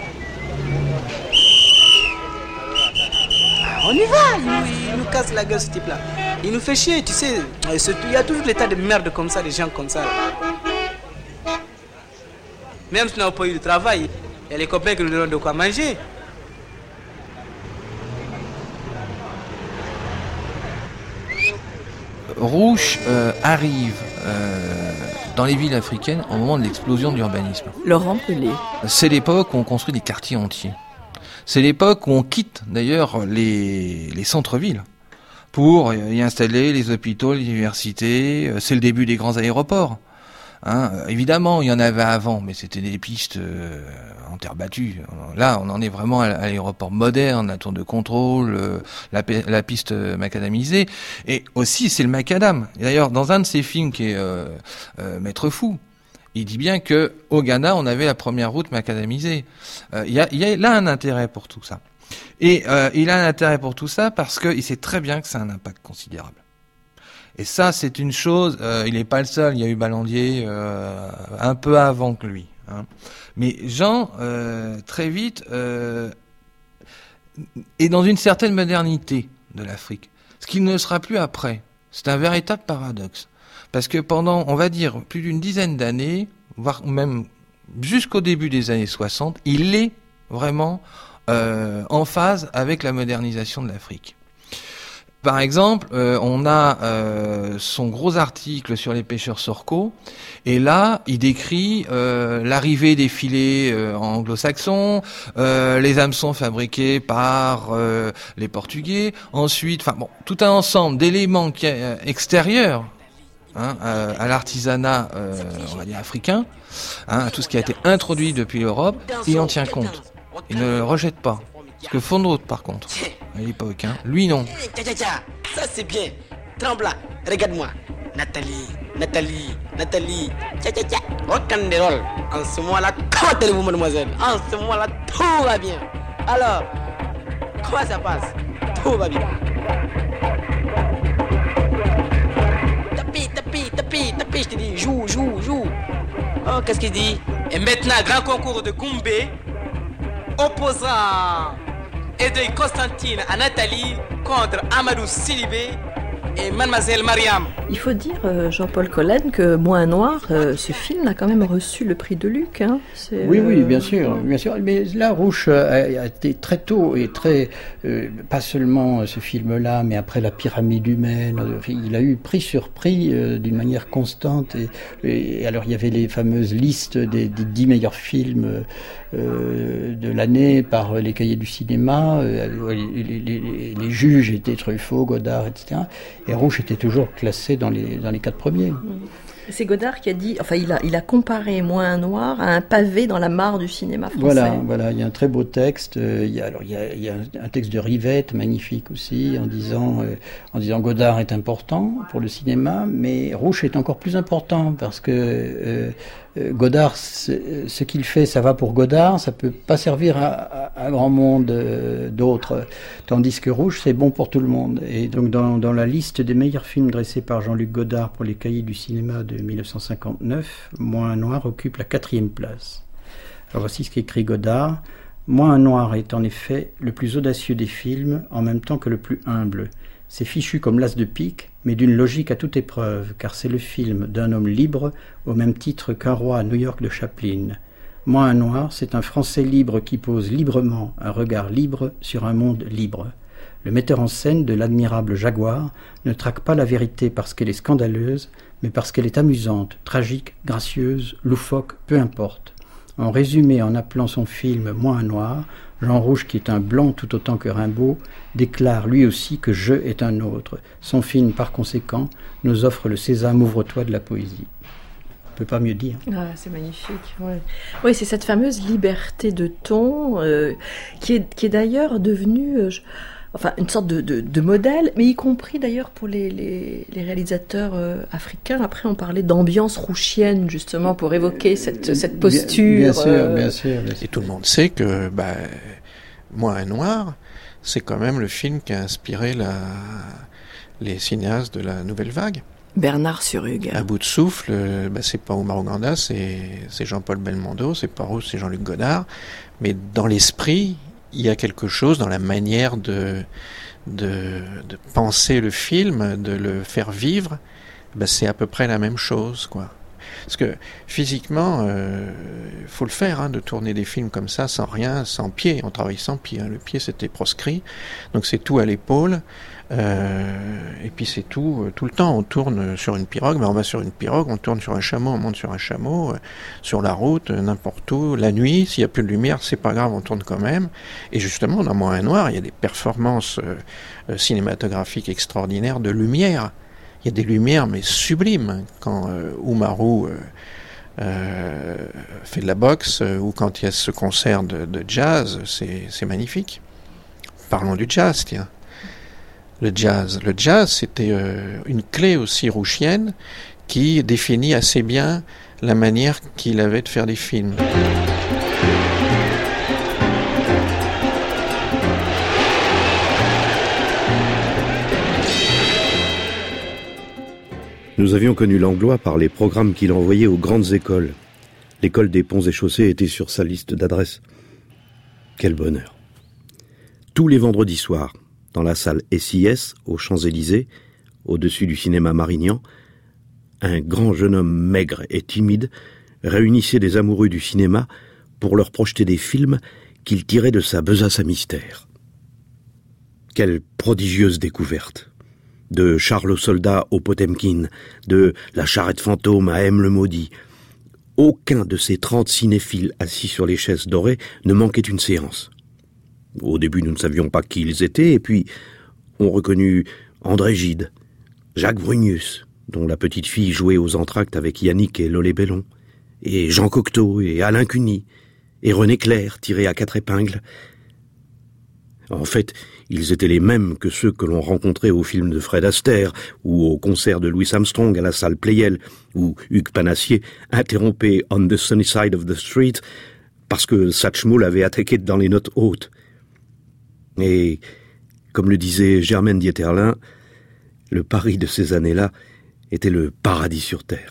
On y va, il nous, il nous casse la gueule ce type-là. Il nous fait chier, tu sais. Il y a toujours des tas de merde comme ça, des gens comme ça. Là. Même si on n'a pas eu de travail, il y a les copains qui nous donnent de quoi manger. Rouche euh, arrive euh, dans les villes africaines au moment de l'explosion de l'urbanisme. Laurent Pelé. C'est l'époque où on construit des quartiers entiers. C'est l'époque où on quitte d'ailleurs les, les centres-villes pour y installer les hôpitaux, les universités. C'est le début des grands aéroports. Hein, évidemment, il y en avait avant, mais c'était des pistes euh, en terre battue. Là, on en est vraiment à, à l'aéroport moderne, la tour de contrôle, euh, la, la piste macadamisée. Et aussi, c'est le macadam. Et d'ailleurs, dans un de ses films qui est euh, euh, Maître Fou, il dit bien que au Ghana, on avait la première route macadamisée. Il euh, y, a, y a là un intérêt pour tout ça. Et euh, il a un intérêt pour tout ça parce qu'il sait très bien que ça a un impact considérable. Et ça, c'est une chose. Euh, il n'est pas le seul. Il y a eu Ballandier euh, un peu avant que lui. Hein. Mais Jean, euh, très vite, euh, est dans une certaine modernité de l'Afrique, ce qui ne sera plus après. C'est un véritable paradoxe. Parce que pendant, on va dire, plus d'une dizaine d'années, voire même jusqu'au début des années soixante, il est vraiment euh, en phase avec la modernisation de l'Afrique. Par exemple, euh, on a euh, son gros article sur les pêcheurs sorco, et là, il décrit euh, l'arrivée des filets euh, anglo-saxons, euh, les hameçons fabriqués par euh, les Portugais, ensuite, enfin bon, tout un ensemble d'éléments qui, euh, extérieurs, Hein, à, à l'artisanat, euh, on va dire africain, hein, à tout ce qui a été introduit depuis l'Europe, il en tient compte. Il ne le rejette pas. Ce que font d'autres, par contre, à l'époque. Hein. Lui, non. Ça, c'est bien. Trembla, regarde-moi. Nathalie, Nathalie, Nathalie. Tcha, tcha, tcha. Rock'n'roll. En ce moment-là, comment allez-vous, mademoiselle? En ce moment-là, tout va bien. Alors, comment ça passe? Tout va bien. Tapis, tapis, tapis, tapis, je te dis, joue, joue, joue. Oh, qu'est-ce qu'il dit? Et maintenant, grand concours de Goumbé, opposant Edoy Constantine à Nathalie contre Amadou Sidibé et Mademoiselle Mariam. Il faut dire, euh, Jean-Paul Collen, que Moins Noir, euh, ce film a quand même reçu le prix de Luc. Hein. C'est, oui, oui, euh... bien sûr, bien sûr. Mais là, Rouche a, a été très tôt et très, euh, pas seulement ce film-là, mais après La Pyramide humaine. Euh, il a eu prix sur prix euh, d'une manière constante. Et, et alors, il y avait les fameuses listes des, des dix meilleurs films euh, de l'année par les cahiers du cinéma. Euh, les, les, les, les juges étaient Truffaut, Godard, et cetera. Et Rouge était toujours classé dans les, dans les quatre premiers. C'est Godard qui a dit, enfin il a, il a comparé Moins Noir à un pavé dans la mare du cinéma français. Voilà, voilà, il y a un très beau texte. Euh, il y a, alors il y a, il y a un texte de Rivette magnifique aussi, en disant, euh, en disant Godard est important pour le cinéma, mais Rouge est encore plus important parce que euh, euh, Godard, ce qu'il fait, ça va pour Godard, ça peut pas servir à, à, à grand monde euh, d'autres, tandis que Rouge c'est bon pour tout le monde. Et donc dans, dans la liste des meilleurs films dressés par Jean-Luc Godard pour les cahiers du cinéma de mille neuf cent cinquante-neuf, Moins Noir occupe la quatrième place. Alors voici ce qu'écrit Godard. Moins Noir est en effet le plus audacieux des films, en même temps que le plus humble. C'est fichu comme l'as de pique, mais d'une logique à toute épreuve, car c'est le film d'un homme libre, au même titre qu'un roi à New York de Chaplin. Moins Noir, c'est un Français libre qui pose librement un regard libre sur un monde libre. Le metteur en scène de l'admirable Jaguar ne traque pas la vérité parce qu'elle est scandaleuse, mais parce qu'elle est amusante, tragique, gracieuse, loufoque, peu importe. En résumé, en appelant son film Moins Noir, Jean Rouge, qui est un blanc tout autant que Rimbaud, déclare lui aussi que je est un autre. Son film, par conséquent, nous offre le Sésame, ouvre-toi de la poésie. On ne peut pas mieux dire. Ah, c'est magnifique. Ouais. Oui, c'est cette fameuse liberté de ton euh, qui est, qui est d'ailleurs devenue... Euh, je... Enfin, une sorte de, de, de modèle, mais y compris d'ailleurs pour les, les, les réalisateurs euh, africains. Après, on parlait d'ambiance rouchienne, justement, pour évoquer cette, cette posture. Bien, bien, sûr, euh... bien sûr, bien sûr. Et tout le monde sait que bah, Moins Noir, c'est quand même le film qui a inspiré la, les cinéastes de la Nouvelle Vague. Bernard Surugue. À bout de souffle, bah, c'est pas Omar Ouganda, c'est, c'est Jean-Paul Belmondo, c'est pas Rouge, c'est Jean-Luc Godard. Mais dans l'esprit, il y a quelque chose dans la manière de, de, de penser le film, de le faire vivre, ben c'est à peu près la même chose, quoi. Parce que physiquement, il euh, faut le faire, hein, de tourner des films comme ça, sans rien, sans pied. On travaille sans pied, hein. Le pied c'était proscrit, donc c'est tout à l'épaule. Euh, et puis c'est tout, euh, tout le temps. On tourne sur une pirogue, mais on va sur une pirogue, on tourne sur un chameau, on monte sur un chameau, euh, sur la route, euh, n'importe où. La nuit, s'il n'y a plus de lumière, c'est pas grave, on tourne quand même. Et justement, dans Moins Noir, il y a des performances euh, euh, cinématographiques extraordinaires de lumière. Il y a des lumières, mais sublimes, quand euh, Oumarou euh, euh, fait de la boxe, euh, ou quand il y a ce concert de, de jazz, c'est, c'est magnifique. Parlons du jazz, tiens. Le jazz. Le jazz, c'était euh, une clé aussi rouchienne qui définit assez bien la manière qu'il avait de faire des films. Nous avions connu Langlois par les programmes qu'il envoyait aux grandes écoles. L'école des ponts et chaussées était sur sa liste d'adresses. Quel bonheur. Tous les vendredis soirs, dans la salle S I S, aux Champs-Élysées, au-dessus du cinéma Marignan, un grand jeune homme maigre et timide réunissait des amoureux du cinéma pour leur projeter des films qu'il tirait de sa besace à mystère. Quelle prodigieuse découverte! De Charles le soldat au Potemkin, de La charrette fantôme à M le maudit. Aucun de ces trente cinéphiles assis sur les chaises dorées ne manquait une séance. Au début, nous ne savions pas qui ils étaient, et puis on reconnut André Gide, Jacques Brunius, dont la petite fille jouait aux entr'actes avec Yannick et Lolé Bellon, et Jean Cocteau et Alain Cuny, et René Clair, tiré à quatre épingles. En fait, ils étaient les mêmes que ceux que l'on rencontrait au film de Fred Astaire, ou au concert de Louis Armstrong à la salle Pleyel, où Hugues Panassier interrompait « On the sunny side of the street » parce que Satchmo l'avait attaqué dans les notes hautes. Et, comme le disait Germaine Dieterlin, le Paris de ces années-là était le paradis sur terre.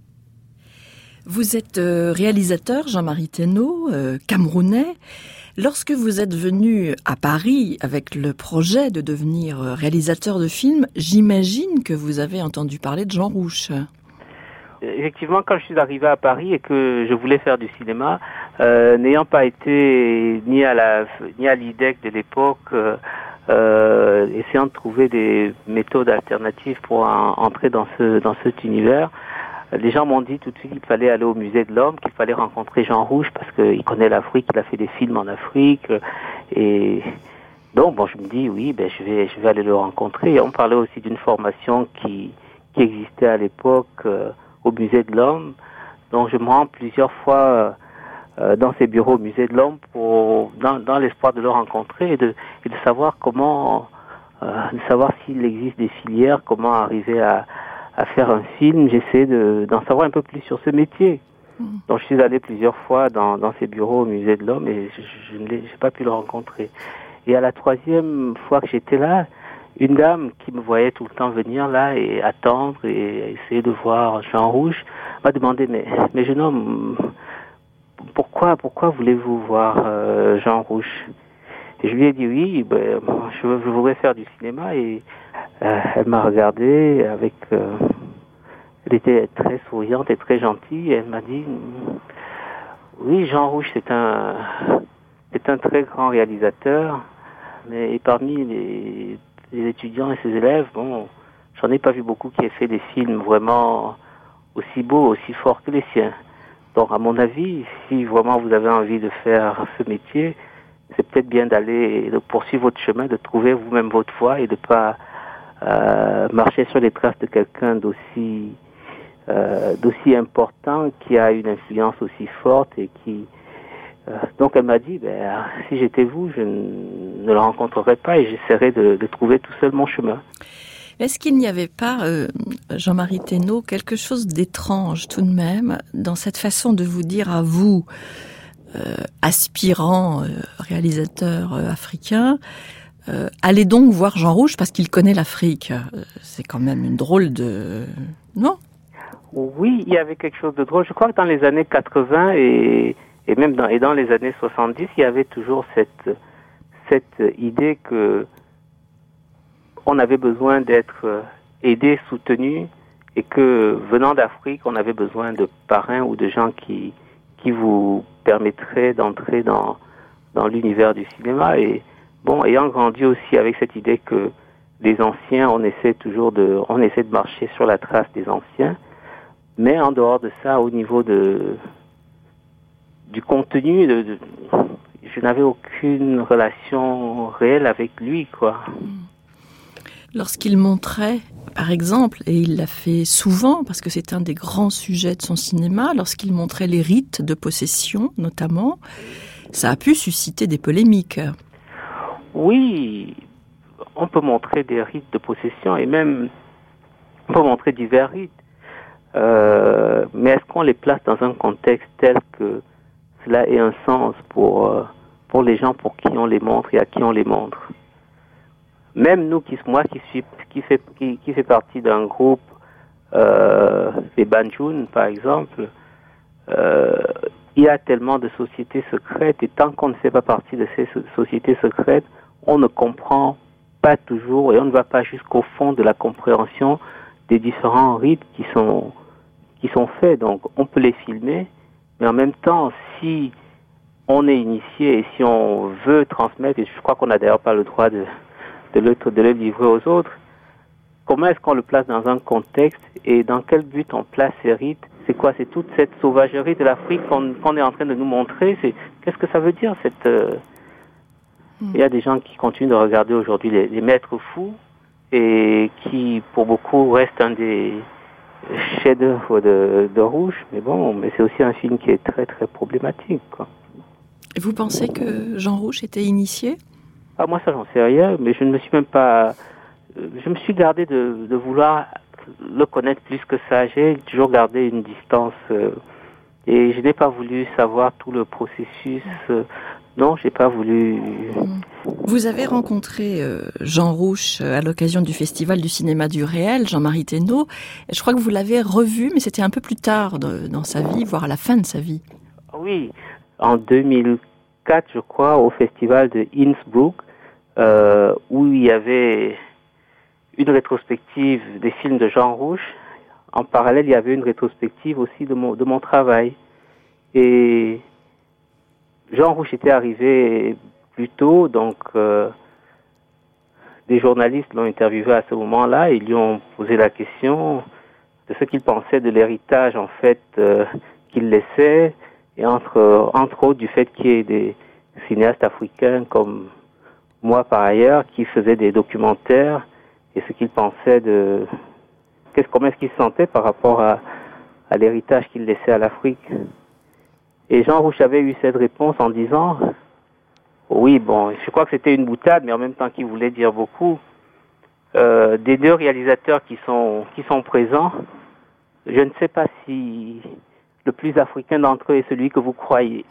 Vous êtes réalisateur, Jean-Marie Thénault, euh, camerounais. Lorsque vous êtes venu à Paris avec le projet de devenir réalisateur de films, j'imagine que vous avez entendu parler de Jean Rouch. Effectivement, quand je suis arrivé à Paris et que je voulais faire du cinéma, euh, n'ayant pas été ni à la ni à l'I D E C de l'époque, euh, euh, essayant de trouver des méthodes alternatives pour en, entrer dans ce dans cet univers, les gens m'ont dit tout de suite qu'il fallait aller au musée de l'homme, qu'il fallait rencontrer Jean Rouch parce qu'il connaît l'Afrique, il a fait des films en Afrique, et Donc, bon, je me dis, oui, ben, je vais, je vais aller le rencontrer. On parlait aussi d'une formation qui, qui existait à l'époque euh, au Musée de l'Homme. Donc, je me rends plusieurs fois euh, dans ces bureaux au Musée de l'Homme pour, dans, dans l'espoir de le rencontrer et de, et de savoir comment, euh, de savoir s'il existe des filières, comment arriver à, à faire un film. J'essaie de, d'en savoir un peu plus sur ce métier. Donc, je suis allé plusieurs fois dans, dans ces bureaux au Musée de l'Homme et je, je, je n'ai j'ai pas pu le rencontrer. Et à la troisième fois que j'étais là, une dame qui me voyait tout le temps venir là et attendre et essayer de voir Jean Rouch m'a demandé, mais, mais jeune homme, pourquoi, pourquoi voulez-vous voir euh, Jean Rouch? Et je lui ai dit oui, ben, je, je voudrais faire du cinéma. Et euh, elle m'a regardé avec... Euh, elle était très souriante et très gentille. Et elle m'a dit, oui, Jean Rouch, c'est un, c'est un très grand réalisateur. Mais parmi les, les étudiants et ses élèves, bon, j'en ai pas vu beaucoup qui aient fait des films vraiment aussi beaux, aussi forts que les siens. Donc, à mon avis, si vraiment vous avez envie de faire ce métier, c'est peut-être bien d'aller de poursuivre votre chemin, de trouver vous-même votre voie et de pas euh, marcher sur les traces de quelqu'un d'aussi euh, d'aussi important, qui a une influence aussi forte et qui euh, donc elle m'a dit, ben, si j'étais vous, je ne le rencontrerais pas et j'essaierais de, de trouver tout seul mon chemin. Est-ce qu'il n'y avait pas, euh, Jean-Marie Thénault, quelque chose d'étrange tout de même dans cette façon de vous dire à vous, euh, aspirant euh, réalisateur euh, africain, euh, allez donc voir Jean Rouch parce qu'il connaît l'Afrique. Euh, c'est quand même une drôle de... Non ? Oui, il y avait quelque chose de drôle. Je crois que dans les années quatre-vingts et, et même dans, et dans les années soixante-dix, il y avait toujours cette, cette idée que on avait besoin d'être aidé, soutenu, et que venant d'Afrique, on avait besoin de parrains ou de gens qui qui vous permettraient d'entrer dans dans l'univers du cinéma. Et bon, ayant grandi aussi avec cette idée que les anciens, on essaie toujours de on essaie de marcher sur la trace des anciens, mais en dehors de ça, au niveau de du contenu, de, de je n'avais aucune relation réelle avec lui, quoi. Lorsqu'il montrait, par exemple, et il l'a fait souvent, parce que c'est un des grands sujets de son cinéma, lorsqu'il montrait les rites de possession, notamment, ça a pu susciter des polémiques. Oui, on peut montrer des rites de possession, et même, on peut montrer divers rites. Euh, mais est-ce qu'on les place dans un contexte tel que cela ait un sens pour, euh, pour les gens pour qui on les montre et à qui on les montre? Même nous, qui, moi qui suis, qui fait, qui, qui fait partie d'un groupe, euh, les Banjoun par exemple, euh, il y a tellement de sociétés secrètes et tant qu'on ne fait pas partie de ces sociétés secrètes, on ne comprend pas toujours et on ne va pas jusqu'au fond de la compréhension des différents rites qui sont, qui sont faits. Donc, on peut les filmer, mais en même temps, si on est initié et si on veut transmettre, et je crois qu'on n'a d'ailleurs pas le droit de de le, de le livrer aux autres, comment est-ce qu'on le place dans un contexte et dans quel but on place ces rites? C'est quoi? C'est toute cette sauvagerie de l'Afrique qu'on, qu'on est en train de nous montrer. C'est, qu'est-ce que ça veut dire cette... Euh... Mm. Il y a des gens qui continuent de regarder aujourd'hui les, les Maîtres fous et qui, pour beaucoup, reste un des chefs-d'œuvre de, de Rouch. Mais bon, mais c'est aussi un film qui est très, très problématique, quoi. Et vous pensez que Jean Rouch était initié? Ah, moi, ça, j'en sais rien, mais je ne me suis même pas... Je me suis gardé de, de vouloir le connaître plus que ça. J'ai toujours gardé une distance euh, et je n'ai pas voulu savoir tout le processus. Euh, non, j'ai pas voulu... Vous avez rencontré euh, Jean Rouch à l'occasion du Festival du cinéma du réel, Jean-Marie Thénault. Je crois que vous l'avez revu, mais c'était un peu plus tard de, dans sa vie, voire à la fin de sa vie. Oui, en deux mille quatre, je crois, au Festival de Innsbruck, Euh, où il y avait une rétrospective des films de Jean Rouch. En parallèle, il y avait une rétrospective aussi de mon, de mon travail. Et Jean Rouch était arrivé plus tôt, donc euh, des journalistes l'ont interviewé à ce moment-là et ils lui ont posé la question de ce qu'il pensait de l'héritage en fait euh, qu'il laissait, et entre, entre autres du fait qu'il y ait des cinéastes africains comme moi par ailleurs, qui faisait des documentaires et ce qu'il pensait de... Qu'est-ce, comment est-ce qu'il se sentait par rapport à, à l'héritage qu'il laissait à l'Afrique. Et Jean Rouch avait eu cette réponse en disant, oui, bon, je crois que c'était une boutade, mais en même temps qu'il voulait dire beaucoup, euh, des deux réalisateurs qui sont, qui sont présents, je ne sais pas si le plus africain d'entre eux est celui que vous croyez.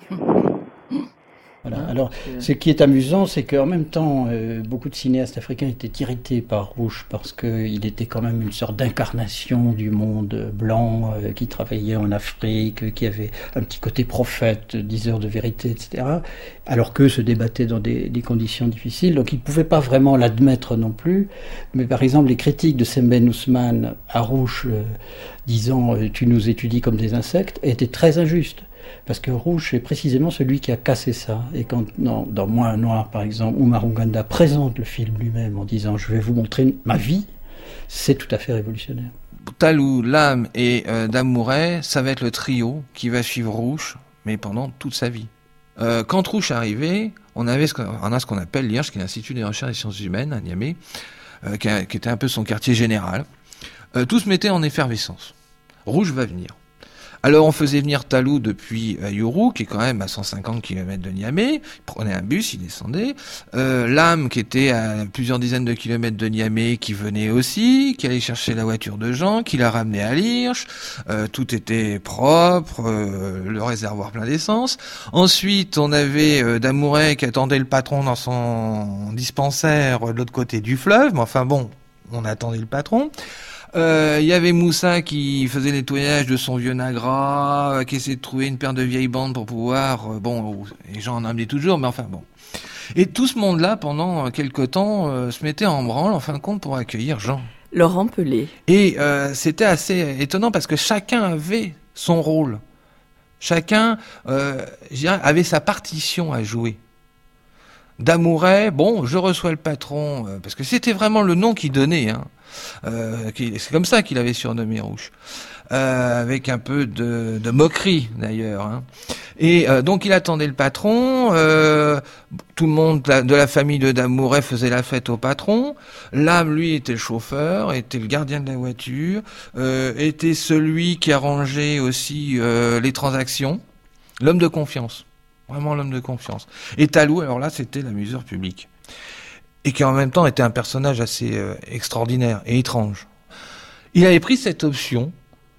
Voilà. Alors, ce qui est amusant, c'est qu'en même temps, euh, beaucoup de cinéastes africains étaient irrités par Rouch parce qu'il était quand même une sorte d'incarnation du monde blanc euh, qui travaillait en Afrique, qui avait un petit côté prophète, diseur de vérité, et cetera. Alors qu'eux se débattaient dans des, des conditions difficiles, donc ils ne pouvaient pas vraiment l'admettre non plus. Mais par exemple, les critiques de Sembène Ousmane à Rouch, euh, disant euh, « tu nous étudies comme des insectes », étaient très injustes. Parce que Rouch est précisément celui qui a cassé ça. Et quand, dans, dans Moi un Noir, par exemple, Oumar Ouganda présente le film lui-même en disant « je vais vous montrer ma vie », c'est tout à fait révolutionnaire. Talou, Lame et euh, Damouret, ça va être le trio qui va suivre Rouch, mais pendant toute sa vie. Euh, quand Rouch est arrivé, on avait ce qu'on, on a ce qu'on appelle l'I R H, qui est l'Institut des recherches des sciences humaines à Niamey, euh, qui, a, qui était un peu son quartier général. Euh, tout se mettait en effervescence. Rouch va venir. Alors on faisait venir Talou depuis euh, Yuru, qui est quand même à cent cinquante kilomètres de Niamey. Il prenait un bus, il descendait. Euh, Lame, qui était à plusieurs dizaines de kilomètres de Niamey, qui venait aussi, qui allait chercher la voiture de Jean, qui la ramenait à l'Hirsch. Euh, tout était propre, euh, le réservoir plein d'essence. Ensuite, on avait euh, Damouret qui attendait le patron dans son dispensaire de l'autre côté du fleuve. Mais enfin bon, on attendait le patron. Il euh, y avait Moussa qui faisait le nettoyage de son vieux Nagra, euh, qui essayait de trouver une paire de vieilles bandes pour pouvoir... Euh, bon, les gens en amenaient toujours, mais enfin bon. Et tout ce monde-là, pendant quelque temps, euh, se mettait en branle, en fin de compte, pour accueillir Jean. Laurent Pelé. Et euh, c'était assez étonnant parce que chacun avait son rôle. Chacun, euh, je dirais, avait sa partition à jouer. Damouret, bon, je reçois le patron, euh, parce que c'était vraiment le nom qu'il donnait, hein. Euh, c'est comme ça qu'il avait surnommé Rouch, euh, avec un peu de, de moquerie d'ailleurs, hein. Et euh, donc il attendait le patron, euh, tout le monde de la famille de Damouret faisait la fête au patron. Lame, lui, était le chauffeur, était le gardien de la voiture, euh, était celui qui arrangeait aussi euh, les transactions, l'homme de confiance, vraiment l'homme de confiance. Et Talou, alors là, c'était l'amuseur public. Et qui en même temps était un personnage assez euh, extraordinaire et étrange. Il avait pris cette option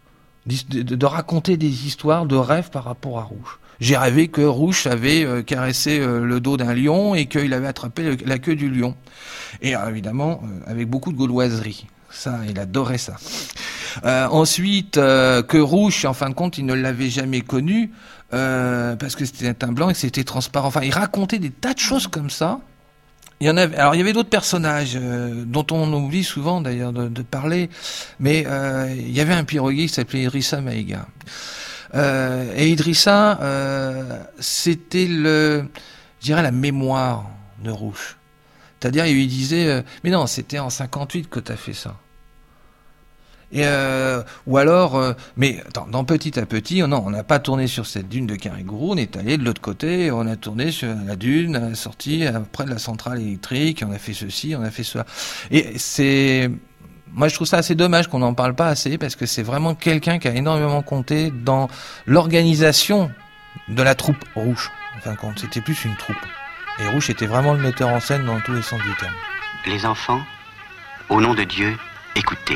de, de, de raconter des histoires de rêves par rapport à Rouch. J'ai rêvé que Rouch avait euh, caressé euh, le dos d'un lion et qu'il avait attrapé le, la queue du lion. Et euh, évidemment, euh, avec beaucoup de gauloiserie. Ça, il adorait ça. Euh, ensuite, euh, que Rouch, en fin de compte, il ne l'avait jamais connu euh, parce que c'était un blanc et que c'était transparent. Enfin, il racontait des tas de choses comme ça. Il y en avait, alors il y avait d'autres personnages euh, dont on oublie souvent d'ailleurs de, de parler, mais euh, il y avait un piroguier qui s'appelait Idrissa Maïga. Euh, et Idrissa, euh, c'était le, je dirais la mémoire de Rouch. C'est-à-dire, il lui disait, euh, mais non, c'était en cinquante-huit que t'as fait ça. Et euh, ou alors, euh, mais attends, dans Petit à Petit, non, on n'a pas tourné sur cette dune de Carré-Gourou, on est allé de l'autre côté, on a tourné sur la dune, à la sortie, près de la centrale électrique, on a fait ceci, on a fait cela. Et c'est, moi je trouve ça assez dommage qu'on n'en parle pas assez, parce que c'est vraiment quelqu'un qui a énormément compté dans l'organisation de la troupe Rouch. En fin de compte, c'était plus une troupe. Et Rouch était vraiment le metteur en scène dans tous les sens du terme. Les enfants, au nom de Dieu, écoutez.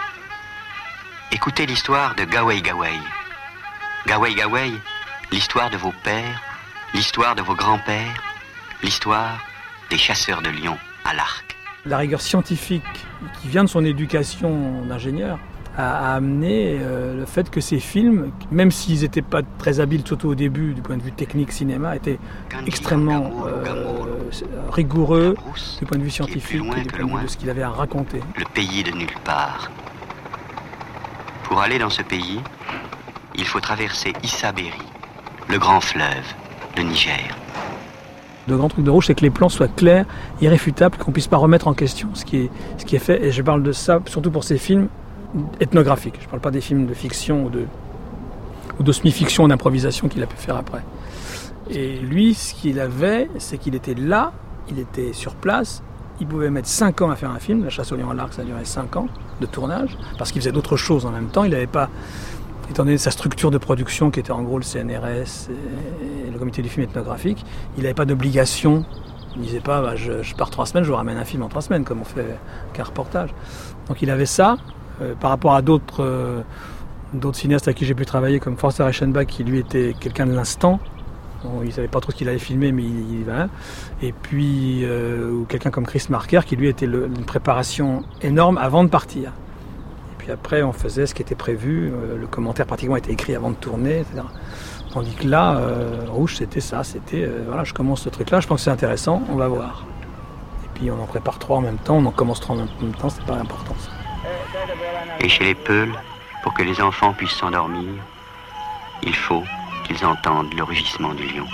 Écoutez l'histoire de Gawai Gawai. Gawai Gawai, l'histoire de vos pères, l'histoire de vos grands-pères, l'histoire des chasseurs de lions à l'arc. La rigueur scientifique qui vient de son éducation d'ingénieur a, a amené euh, le fait que ces films, même s'ils n'étaient pas très habiles, surtout au début du point de vue technique cinéma, étaient extrêmement euh, rigoureux du point de vue scientifique et du point de vue de ce qu'il avait à raconter. Le pays de nulle part. Pour aller dans ce pays, il faut traverser Issa Berry, le grand fleuve, le Niger. Le grand truc de Rouch, c'est que les plans soient clairs, irréfutables, qu'on ne puisse pas remettre en question ce qui est, ce qui est fait. Et je parle de ça surtout pour ces films ethnographiques. Je ne parle pas des films de fiction ou de, ou de semi-fiction, d'improvisation qu'il a pu faire après. Et lui, ce qu'il avait, c'est qu'il était là, il était sur place, il pouvait mettre cinq ans à faire un film. La chasse au lion à l'arc, ça a duré cinq ans de tournage, parce qu'il faisait d'autres choses en même temps. Il n'avait pas, étant donné sa structure de production qui était en gros le C N R S et le comité du film ethnographique, il n'avait pas d'obligation. Il ne disait pas bah, je, je pars trois semaines, je vous ramène un film en trois semaines, comme on fait qu'un reportage. Donc il avait ça, euh, par rapport à d'autres, euh, d'autres cinéastes avec qui j'ai pu travailler, comme Forster Eschenbach, qui lui était quelqu'un de l'instant. Bon, il ne savait pas trop ce qu'il allait filmer, mais il, il va. Et puis, euh, ou quelqu'un comme Chris Marker, qui lui était le, une préparation énorme avant de partir. Et puis après, on faisait ce qui était prévu. Euh, le commentaire pratiquement était écrit avant de tourner, et cetera. Tandis que là, euh, Rouge, c'était ça. C'était, euh, voilà, je commence ce truc-là, je pense que c'est intéressant, on va voir. Et puis, on en prépare trois en même temps, on en commence trois en même temps, c'est pas important, ça. Et chez les Peuls, pour que les enfants puissent s'endormir, il faut qu'ils entendent le rugissement du lion.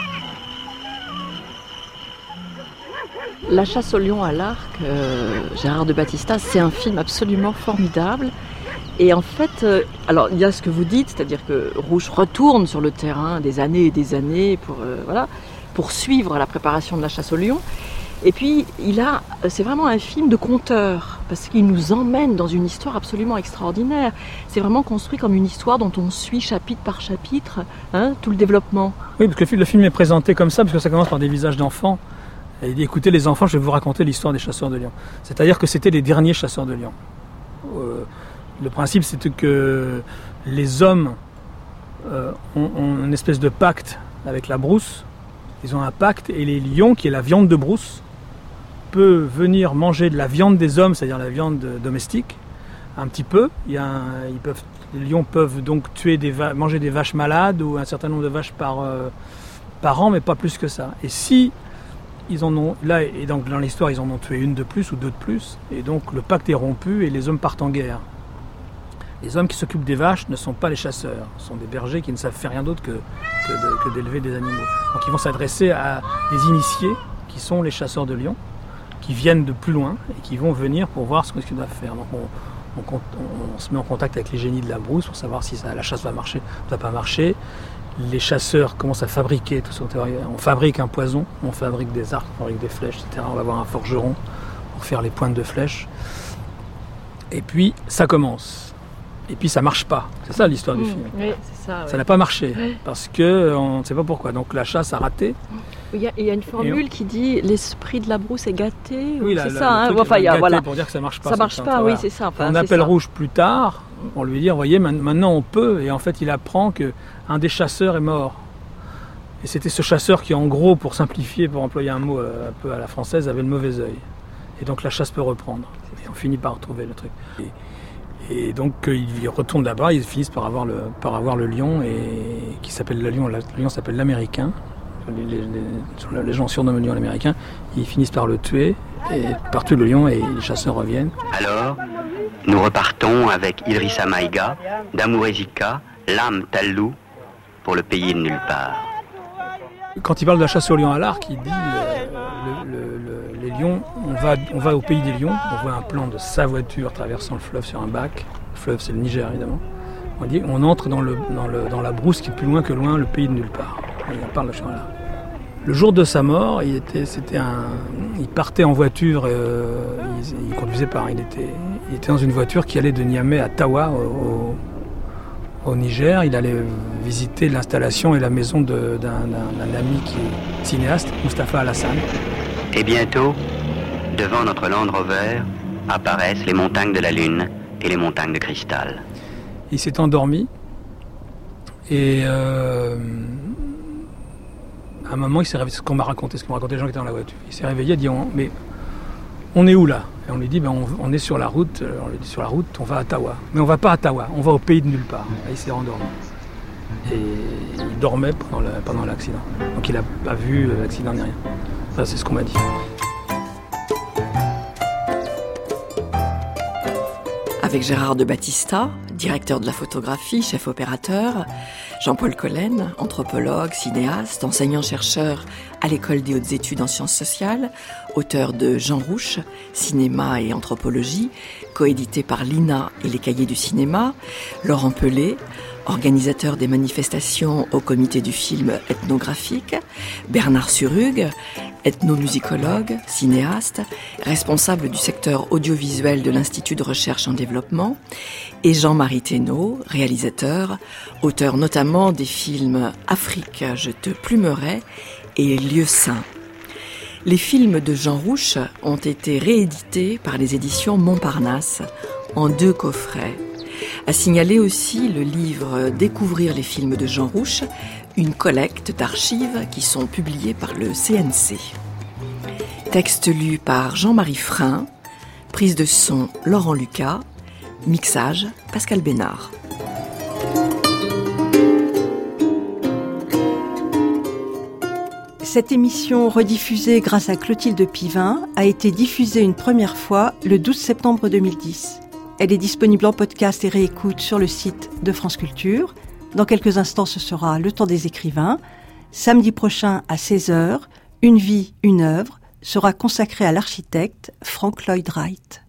La chasse au lion à l'arc, euh, Gérard de Battista, c'est un film absolument formidable. Et en fait, euh, alors il y a ce que vous dites, c'est-à-dire que Rouge retourne sur le terrain des années et des années pour, euh, voilà, pour suivre la préparation de la chasse au lion. Et puis, il a, c'est vraiment un film de conteur, parce qu'il nous emmène dans une histoire absolument extraordinaire. C'est vraiment construit comme une histoire dont on suit chapitre par chapitre, hein, tout le développement. Oui, parce que le film est présenté comme ça, parce que ça commence par des visages d'enfants. Et il dit, écoutez les enfants, je vais vous raconter l'histoire des chasseurs de lions. C'est-à-dire que c'était les derniers chasseurs de lions. Euh, le principe, c'était que les hommes euh, ont, ont une espèce de pacte avec la brousse. Ils ont un pacte, et les lions, qui est la viande de brousse, peut venir manger de la viande des hommes, c'est-à-dire la viande domestique, un petit peu. Il y a un, ils peuvent, les lions peuvent donc tuer des va- manger des vaches malades ou un certain nombre de vaches par, euh, par an, mais pas plus que ça. Et si ils en ont, là, et donc dans l'histoire, ils en ont tué une de plus ou deux de plus, et donc le pacte est rompu et les hommes partent en guerre. Les hommes qui s'occupent des vaches ne sont pas les chasseurs, ce sont des bergers qui ne savent faire rien d'autre que, que, de, que d'élever des animaux. Donc ils vont s'adresser à des initiés qui sont les chasseurs de lions, qui viennent de plus loin et qui vont venir pour voir ce qu'ils doivent faire. Donc on, on, on, on se met en contact avec les génies de la brousse pour savoir si ça, la chasse va marcher ou va pas marcher. Les chasseurs commencent à fabriquer tout ça. On fabrique un poison, on fabrique des arcs, on fabrique des flèches, et cetera. On va avoir un forgeron pour faire les pointes de flèches. Et puis ça commence. Et puis ça marche pas. C'est ça l'histoire mmh, du film. Oui, c'est ça, ouais. Ça n'a pas marché parce que on ne sait pas pourquoi. Donc la chasse a raté. Il y a, il y a une formule on... qui dit l'esprit de la brousse est gâté. Oui, c'est la, ça. Hein. Enfin, il y a voilà. Pour dire que ça marche pas. Ça marche pas. Oui, c'est ça. Enfin, on appelle ça. Rouge plus tard pour lui dire, voyez, maintenant on peut. Et en fait, il apprend que un des chasseurs est mort. Et c'était ce chasseur qui, en gros, pour simplifier, pour employer un mot un peu à la française, avait le mauvais œil. Et donc la chasse peut reprendre. Et on finit par retrouver le truc. Et, Et donc ils retournent là-bas, ils finissent par avoir le, par avoir le lion, et, qui s'appelle le lion, le lion s'appelle l'Américain. Les, les, les, les gens surnomment le lion l'Américain. Ils finissent par le tuer, et par tuer le lion, et les chasseurs reviennent. Alors, nous repartons avec Idrissa Maïga, Damour Ezika, Lam Tallou, pour le pays de nulle part. Quand il parle de la chasse au lion à l'arc, il dit le, le, le, les lions, on va, on va au pays des lions, on voit un plan de sa voiture traversant le fleuve sur un bac. Le fleuve, c'est le Niger, évidemment. On dit on entre dans, le, dans, le, dans la brousse qui est plus loin que loin, le pays de nulle part. Et on parle de ce là. Le jour de sa mort, il, était, c'était un, il partait en voiture, euh, il, il conduisait pas, il était, il était dans une voiture qui allait de Niamey à Tawa, au, au Niger. Il allait visiter l'installation et la maison de, d'un, d'un, d'un ami qui est cinéaste, Mustapha Alassane. Et bientôt, devant notre Land Rover, apparaissent les montagnes de la Lune et les montagnes de cristal. Il s'est endormi et euh, à un moment, il s'est réveillé, ce qu'on m'a raconté, ce qu'on m'a raconté les gens qui étaient dans la voiture. Il s'est réveillé et dit on, mais on est où là? Et on lui dit ben on, on est sur la route. On lui dit sur la route, on va à Tawa. Mais on va pas à Tawa, on va au pays de nulle part. Et il s'est endormi. Et il dormait pendant, le, pendant l'accident. Donc il n'a pas vu l'accident ni rien. Ça, c'est ce qu'on m'a dit. Avec Gérard de Battista, directeur de la photographie, chef opérateur, Jean-Paul Collen, anthropologue, cinéaste, enseignant-chercheur à l'École des hautes études en sciences sociales, auteur de Jean Rouche, cinéma et anthropologie, coédité par l'I N A et les Cahiers du cinéma, Laurent Pelé, organisateur des manifestations au comité du film ethnographique, Bernard Surugue, ethnomusicologue, cinéaste, responsable du secteur audiovisuel de l'Institut de recherche en développement, et Jean-Marie Thénault, réalisateur, auteur notamment des films Afrique, je te plumerai et Lieu saint. Les films de Jean Rouch ont été réédités par les éditions Montparnasse en deux coffrets. À signaler aussi le livre Découvrir les films de Jean Rouch, une collecte d'archives qui sont publiées par le C N C. Texte lu par Jean-Marie Frein, prise de son Laurent Lucas, mixage Pascal Bénard. Cette émission, rediffusée grâce à Clotilde Pivin, a été diffusée une première fois le douze septembre deux mille dix. Elle est disponible en podcast et réécoute sur le site de France Culture. Dans quelques instants, ce sera Le Temps des écrivains. Samedi prochain à seize heures, Une vie, une œuvre sera consacrée à l'architecte Frank Lloyd Wright.